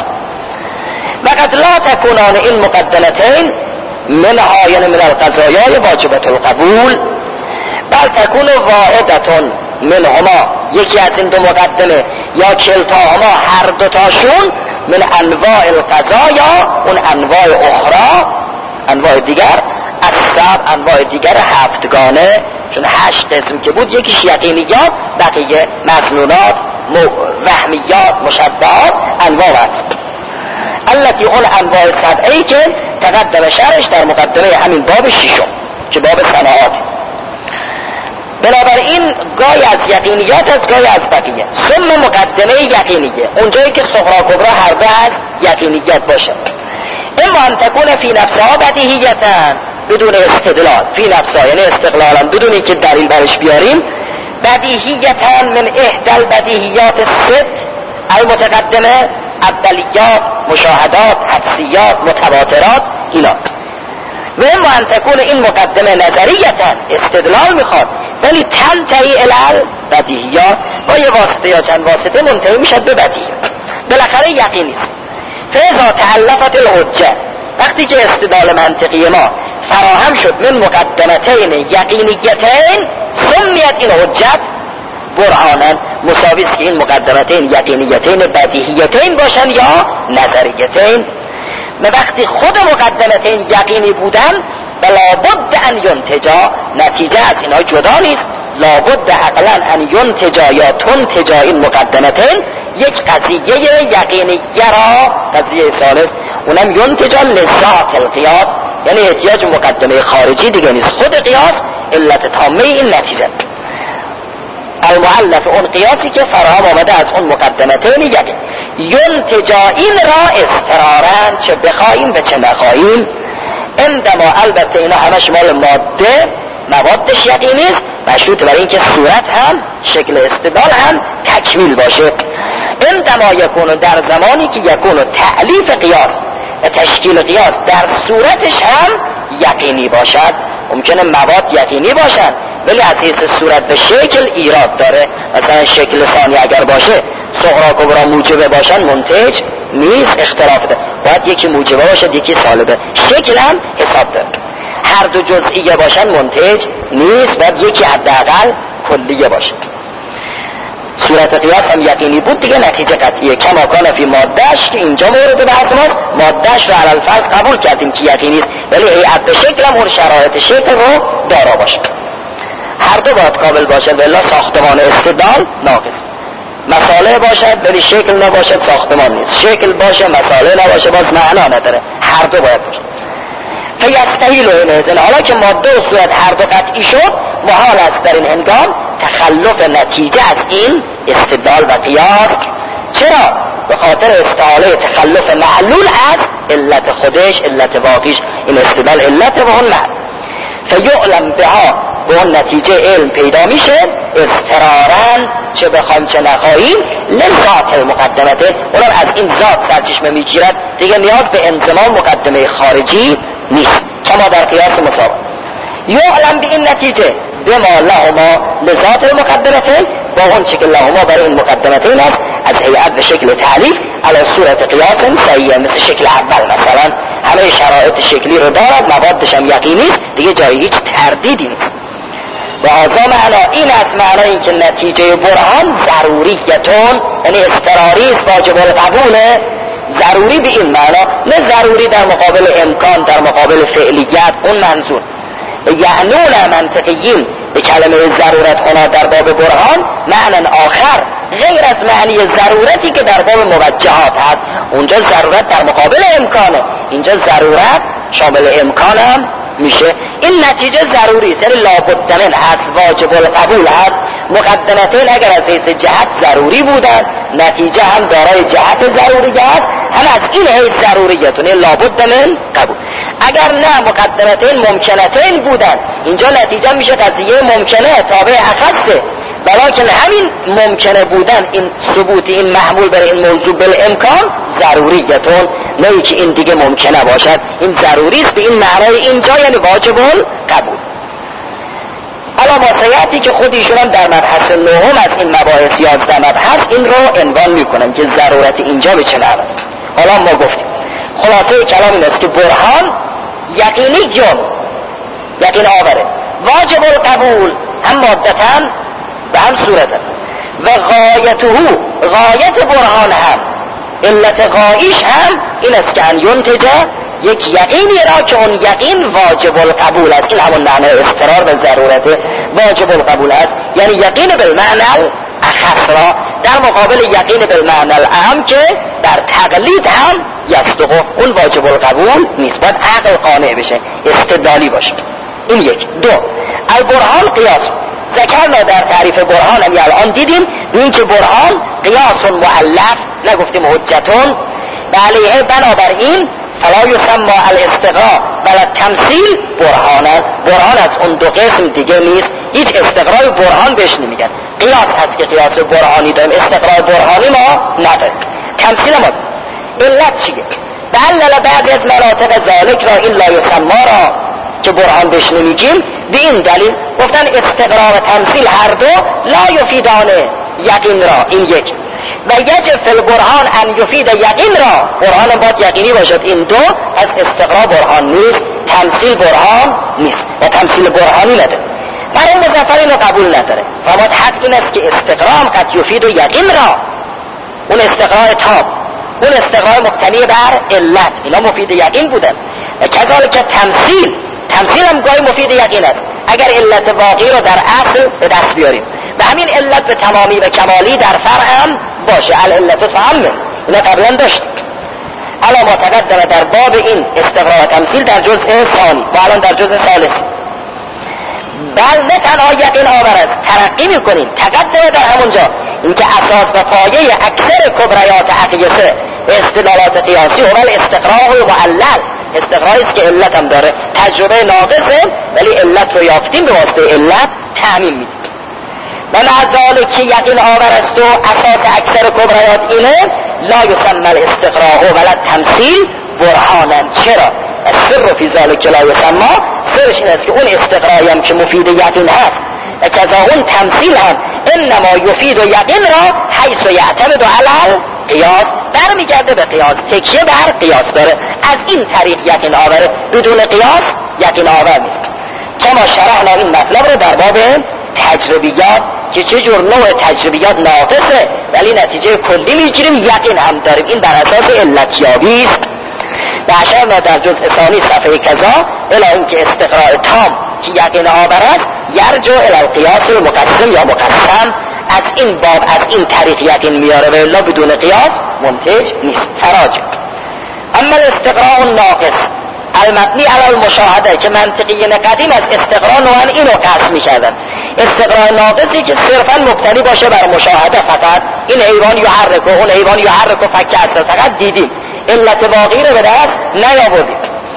وقد لا تکونان این مقدمتین منها، یعنی من القضایای واجبت القبول، بل تکون واحدتون منهما، یکی از این 2 مقدمه یا کلتاهما، هر 2 تاشون، من انواع القضایا، اون انواع اخرى، انواع دیگر، از 7 انواع دیگر 7گانه، چون 8 قسم که بود، یکیش یقینیات، بقیه مظنونات، وهمیات، مشبهات، انواع است. التي اون انواع 7 که تقدم شرش در مقدمه همین باب 6 که باب صناعات. بنابراین گاهی از یقینیات است، گاهی از بقیه. ثم مقدمه یقینیه، اونجایی که صغرا کبرا هر 2 از یقینیات باشه. اما ان تکون فی نفسها بدیهیتن، بدون استدلال، فی نفسها یعنی استقلالا، بدون اینکه دلیل برش بیاریم، بدیهیتن من احدى البدیهیات 6 المتقدمه، اولیات، مشاهدات، حدسیات، متواترات، اینا. و اما ان تکون این مقدمه نظریتن، استدلال میخواد، ولی تنتهی الی بدیهیات، با یه واسطه یا چند واسطه منتهی میشد به بدیهیات، بالاخره یقینی است. فاذا تعلفت الحجه، وقتی که استدلال منطقی ما فراهم شد من مقدمتین یقینیتین، سمیت این حجت برهانن، مساوی است که این مقدمتین یقینیتین بدیهیتین باشن یا نظریتین. و وقتی خود مقدمتین یقینی بودن، لابد ان ینتجا، نتیجه از اینها جدا نیست، لابد عقلا ان ینتجا یا تنتجا این مقدمتین، یک قضیه یقینیه را، قضیه ثالث، اونم ینتجا لذات القیاس، یعنی احتیاج مقدمه خارجی دیگه نیست، خود قیاس علت تامه این نتیجه. المؤلف اون قیاسی که فراهم آمده از اون مقدمتین یقین، ینتجا این را اضطرارا، چه بخواهیم و چه نخواهیم. اندما البته اینا همش مال ماده، موادش یقینی است، مشروط برای اینکه صورت هم شکل استدلال هم تکمیل باشه. اندما یکون، در زمانی که یکون تعلیف قیاس و تشکیل قیاس در صورتش هم یقینی باشد، ممکنه مواد یقینی باشد ولی از حیث صورت به شکل ایراد داره. مثلا شکل ثانی اگر باشه صغرا کبرا موجبه باشن منتج نیست، اختلاف ده. باید یکی موجبه باشد یکی سالبه. شکل هم حساب داره. هر دو جزئیه باشن منتج نیست، باید یکی حداقل کلیه باشد. صورت قیاس هم یقینی بود دیگه، نتیجه قطعیه. کما کان فی مادهش که اینجا مورد بحث ماست، مادهش رو علل فرض قبول کردیم که یقینی است ولی هیئت به شکل هم اون شرایط شکل رو دارا باشه. هر دو باید قابل باشد ولی ساختمان استدلال ناقص. مساله باشد ولی شکل نباشد ساختمان نیست، شکل باشه مساله نباشه باز معنا نداره. هر دو باید باشه. فیستحیل اینهزن، حالا که ماده و صورت هر دو قطعی شد محال است در این هنگام تخلف نتیجه از این استدلال و قیاس. چرا؟ به خاطر استحاله تخلف معلول از علت خودش، علت واقعیش. این استدلال علت و اون معلول. فیعلم بها، به اون نتیجه علم پیدا میشه اضطرارا، چه بخوایم چه نخواهیم، لذات المقدمته، اونم از این ذات سرچشمه میگیرد دیگه، نیاز به انضمام مقدمه خارجی نیست. کما در قیاس مساوات. یعلم به این نتیجه بما لهما لذات المقدمتین، با اون چه که لهما برای این مقدمتین است از هیئت به شکل تعلیف علی صورت قیاس صحیح، مثل شکل اول مثلا همه شرایط شکلی رو دارد، موادش هم یقینی است دیگه، جای هیچ تردیدی نیست. و آزا معنا این از معنای که نتیجه برهان ضروریتون، یعنی اضطراری است، واجب القبوله. ضروری به این معنا، نه ضروری در مقابل امکان، در مقابل فعلیت، اون منظور. یعنون منطقیین به کلمه ضرورت هنا در باب برهان معنی آخر غیر از معنی ضرورتی که در باب موجهات هست. اونجا ضرورت در مقابل امکانه، اینجا ضرورت شامل امکان هم میشه. این نتیجه ضروری است، یعنی لابد من هست، واجب القبول هست. مقدمتین اگر از حیث جهت ضروری بودن، نتیجه هم دارای جهت ضروری است، هم از این حیث ضروریتون، یعنی لابد من قبول. اگر نه مقدمتین ممکنتین بودن، اینجا نتیجه میشه قضیه ممکنه تابع اخصه، بلکه همین ممکنه بودن، این ثبوت این محمول برای این موضوع بالامکان ضروریتون، نه که این دیگه ممکنه باشد. این ضروری است به این معنای اینجا، یعنی واجب القبول. علاماتیاتی که خودشون هم در مبحث نهم از این مباحث 11 مبحث این رو عنوان میکنن که ضرورت اینجا به چه معنی است. حالا ما گفتیم خلاصه کلام این است که برهان یقینی جون، یقین آوره، واجب القبول هم مادتن و هم صورتن، و غایت برهان هم علت غایش هم این است که ان ینتجه یک یقینی را که اون یقین واجب القبول است. این همون معنی اضطرار به ضرورت واجب القبول است، یعنی یقین بالمعنی اخص را در مقابل یقین بالمعنی الاعم که در تقلید هم یصدق، اون واجب القبول نیست، باید عقل قانع بشه، استدلالی باشه. این یک. دو، البرهان قیاس. ذکرنا در تعریف برهان هم الان دیدیم این که برهان قیاس مؤلف، نگفتیم حجتون، و علیه بنابراین فلا یسمى الاستقراء بل التمثیل برهانا. برهان از اون دو قسم دیگه نیست، هیچ استقراء برهان بهش نمیگن. قیاس هست که قیاس برهانی داریم، استقراء برهانی ما نداریم. تمثیل ما علت چیه؟ دلل بعضی از مناطق ذالک را این لا یسمى را که برهان بهش نمیگیم به این دلیل گفتن استقراء و تمثیل هر دو لا یفیدان یقین را. این یک. و یجب فی البرهان ان یفید یقین را، برهان باید یقینی باشد. این دو از استقراء برهان نیست، تمثیل برهان نیست و تمثیل برهانی نداره. برای مظفر اینو قبول نداره. فرمود حق این است که استقراء قد یفید یقین را، اون استقراء تام، اون استقراء مبتنی بر علت، اینا مفید یقین بودن. و کذالک تمثیل هم گاهی مفید یقین است اگر علت واقعی رو در اصل به دست بیاریم، و همین علت به تمامی و کمالی در فرع هم باشه. العلت تعمم، اینا قبلا داشتیم. الان ما تقدم در باب این استقراء و تمثیل در جزء ثانی و الان در جزء ثالثی. بل نه تنها یقین آور است، ترقی میکنیم، تقدم در همونجا اینکه اساس و پایه اکثر کبریات عقیسه استدلالات قیاسی و استقراء معلل، استقراء است که علت هم داره، تجربه ناقصه ولی علت رو یافتیم، به واسطه علت تعمیم میدیم. و معذاله که یقین آور است و اساس اکثر کبریات اینه لا یسمى الاستقراء ولا تمثیل برهانا. چرا؟ السر فی ذلک لا یسمى، سرش این است که اون استقرایی هم که مفید یقین هست و کذا اون تمثیل هم انما یفید و یقین را حیث یعتمد علی قیاس، برمیگرده به قیاس، تکیه بر قیاس داره، از این طریق یقین آوره، بدون قیاس یقین آور نیست. کما شرحنا این مطلب رو در باب تجربیات که چه جور نوع تجربیات ناقصه ولی نتیجه کلی میگیریم، یقین هم داریم، این بر اساس علتیابی است. و اشرنا در جزء ثانی صفحه کذا الی اینکه استقراء تام که یقین آور است یرجع الی القیاس المقسم یا مقسم، از این باب از این طریق یقین میاره و الا بدون قیاس منتج نیست. فراجع اما الاستقراء الناقص المبنی علی المشاهده که منطقیین قدیم از استقراء نوعا اینو قسم میکردن، استقراء ناقصی که صرفا مبتنی باشه بر مشاهده، فقط این حیوان یحرک و اون حیوان یحرک و فک اصل فقط دیدیم، علت واقعی رو به دست نیاوردیم.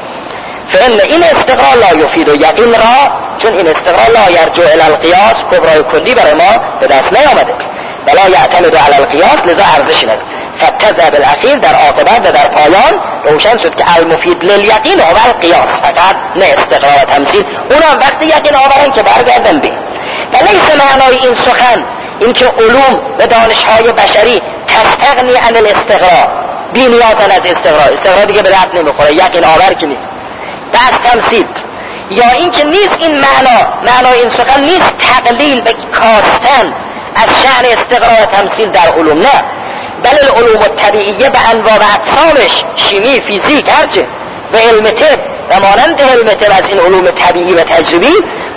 فان این استقراء لا یفید و یقین را، چون این استقراء لا یرجع الی القیاس کبرای کلی برای ما به دست نیامده ولا یعتمد علی القیاس، لذا ارزشی نداره. فتذهب الاخیر در عاقبت و در پایان روشن شد که المفید للیقین هو القیاس، فقط نه استقراء و تمثیل، اونم وقتی یقین آورن که برگردن به. و لیس معنای این سخن این که علوم و دانشهای بشری تستغنی عن الاستقراء، بی نیازن از استقراء دیگه به درد نمیخوره، یقین آور که نیست. بس تمثیل یا این که نیست، این معنای این سخن نیست تقلیل و کاستن از شأن استقراء و تمثیل در علوم، نه، بل العلوم الطبیعیه به انواع و اقسامش، شیمی، فیزیک، هرچه و علم طب و مانند علم طب از این علوم طبیعی و تجربی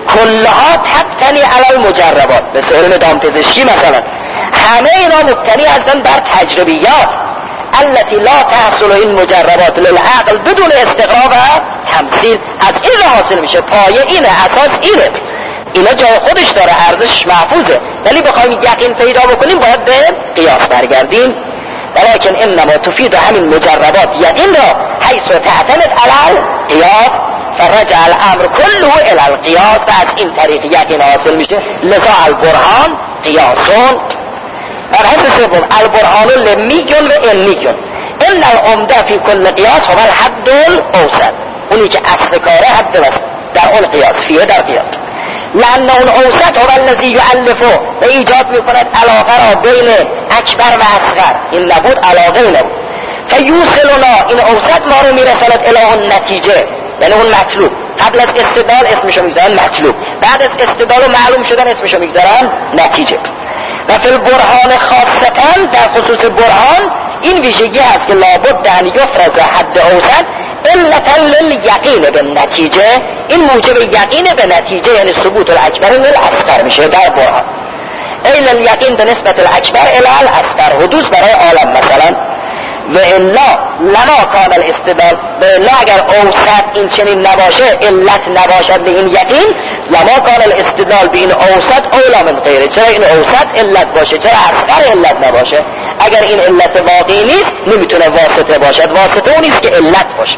کلها تبتنی علی المجربات، مثل علم دامپزشکی مثلا، همه اینا مبتنی هستن بر تجربیات التي لا تحصل این مجربات للعقل بدون استقراء و تمثیل. از این حاصل میشه، پایه اینه، اساس اینه، اینا جای خودش داره، ارزش محفوظه، ولی بخوایم یقین پیدا بکنیم باید به قیاس برگردیم. ولكن انما تفید همین مجربات یقین را حیث تعتمد علی القیاس فرجع الامر كله الى القیاس، و از این طریق یقین حاصل میشه. لذا البرهان قیاسون. در حد سوم البرهان لمیون و علمیون. ان العمده فی کل قیاس هو الحد الاوسط، اونی که اصل کاره حد وسط در اون قیاس، فیه در قیاس، لأن اون اوسط هو الذی یؤلفه، و ایجاد میکند علاقه را بین اکبر و اصغر، این نبود علاقه نبود. فیوصلنا، این اوسط ما رو میرساند الی اون نتیجه، یعنی اون مطلوب. قبل از استدلال اسمشو میگذارن مطلوب، بعد از استدلال و معلوم شدن اسمشو میگذارن نتیجه. و فی البرهان خاصتا، در خصوص برهان این ویژگی هست که لابد ان یفرض حد اوسط علتا للیقین به نتیجه، این موجب یقین به نتیجه، یعنی ثبوت الاکبر للاصغر میشه در برهان. ای للیقین به نسبت الاکبر الی الاصغر، حدوث برای عالم مثلا. و الا لما کان الاستدلال، و الا اگر اوسط این چنین نباشه، علت نباشد به این یقین، لما کان الاستدلال به این اوسط اولا من غیره، چرا این اوسط علت باشه، چرا اصغر علت نباشه؟ اگر این علت واقعی نیست نمیتونه واسطه باشد، واسطه اون نیست که علت باشه.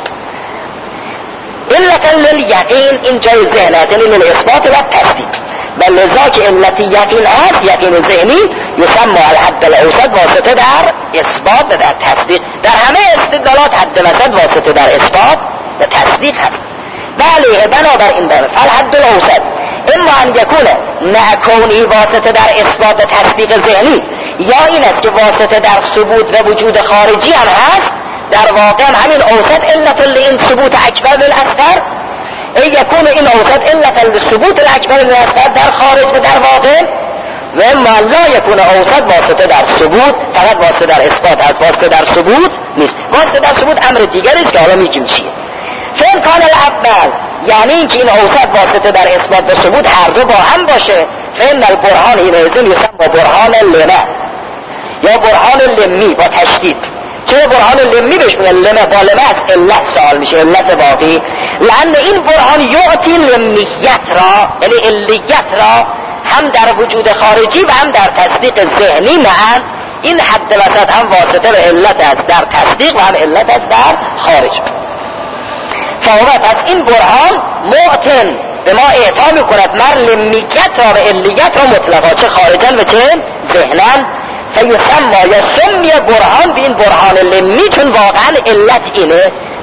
علت للیقین این جای ذهن است، یعنی للاثبات و تصدیق، و لذا که علت یقین هست، یقین ذهنی، یسمى الحد الاوسط، واسطه در اثبات و در تصدیق. در همه استدلالات حد وسط واسطه در اثبات و تصدیق هست. بله، بنابر این داره فالحد الاوسط اما ان یکونه نکونی واسطه در اثبات و تصدیق ذهنی، یا این است که واسطه در ثبوت و وجود خارجی هم هست، در واقع همین اوسط علت لین ثبوت اکبر للاصغر، ای یکون این اوسط علت لثبوت الاکبر للاصغر در خارج و در واقع. و اما لا یکون اوسط واسطه در ثبوت، فقط واسطه در اثبات هست، واسطه در ثبوت نیست. واسطه در ثبوت امر دیگری است که حالا میگیم چیه. فان کان الاول، یعنی اینکه این اوسط واسطه در اثبات و ثبوت هر دو با هم باشه، فان البرهان اینئذ یسمى برهان لمه یا برهان لمی با تشدید. چرا برهان لمی بهش میگن؟ لمه با لمه از علت سوال میشه، علت واقعی. لان این برهان یعطی لمیت را، یعنی علیت را، هم در وجود خارجی و هم در تصدیق ذهنی معا. این حد وسط هم واسطه به علت است در تصدیق و هم علت است در خارج. فاوت از این برهان معتن به ما اعطا میکند مر لمیت را و علیت را مطلقا، چه خارجا و چه ذهنا. فیسمى یا سمی برهان، به این برهان لمی، چون واقعا علت اینه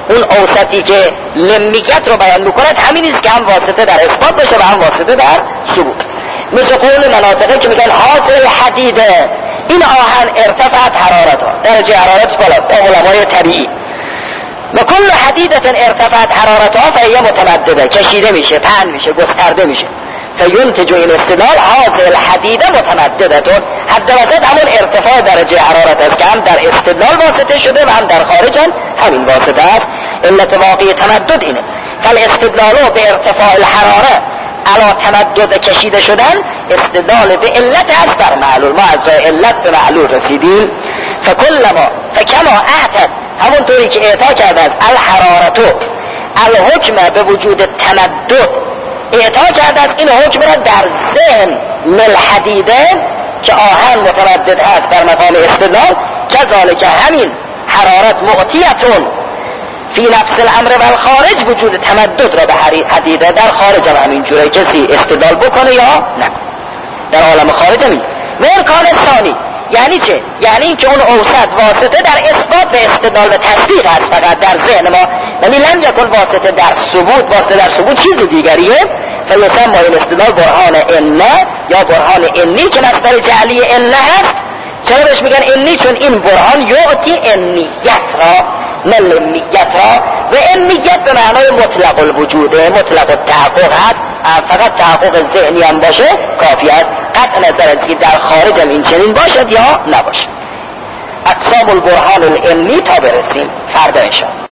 اون اوسطی که لمیت رو بیان میکند همین است که هم واسطه در اثبات باشه و هم واسطه در ثبوت. مثل قول مناطقه که میگن حاصل حدیده، این آهن ارتفعت حرارتها، درجه حرارت بالا، با علمای طبیعی. و کل حدیدت ارتفعت حرارتها فهیه متمدده، کشیده میشه، پهن میشه، گسترده میشه. فینتج این استدلال حاصل حدیده متمددتون، حد وسط همون ارتفاع درجه حرارت است که هم در استدلال واسطه شده و هم در خارج همین واسطه است. علت واقعی تمدد اینه. فالاستدلال به ارتفاع الحراره علا تمدد کشیده شدن استدلال به علت است بر معلول. ما از علت به معلول رسیدیم. فکما اعتد، همونطوری که اعطا کرده است الحرارتو الحکم به وجود تمدد، اعطا کرده است این حکم را در ذهن للحدیده که آهن متمدد هست در مقام استدلال، کذالک همین حرارت معطیتون فی نفس الامر و الخارج وجود تمدد را به حدیده در خارج هم همین جوره کسی استدلال بکنه یا نکنه در عالم خارج همین. و ارکان ثانی یعنی چه؟ یعنی این که اون اوسط واسطه در اثبات و استدلال و تصدیق هست فقط در ذهن ما، یعنی لم یکن واسطه در ثبوت. واسطه در ثبوت چیز دیگریه. فیسمى این استدلال برهان انه یا برهان انی که مصدر جعلی انه هست. چرا بهش میگن انی؟ چون این برهان یعطی انیت را نه لمیت را، و انیت به معنای مطلق الوجوده، مطلق التحقق هست. فقط تحقق ذهنی هم باشه کافی است، قطع نظر از که در خارج هم این چنین باشد یا نباشد. اقسام البرهان العلمی تا برسیم فردا انشاءالله.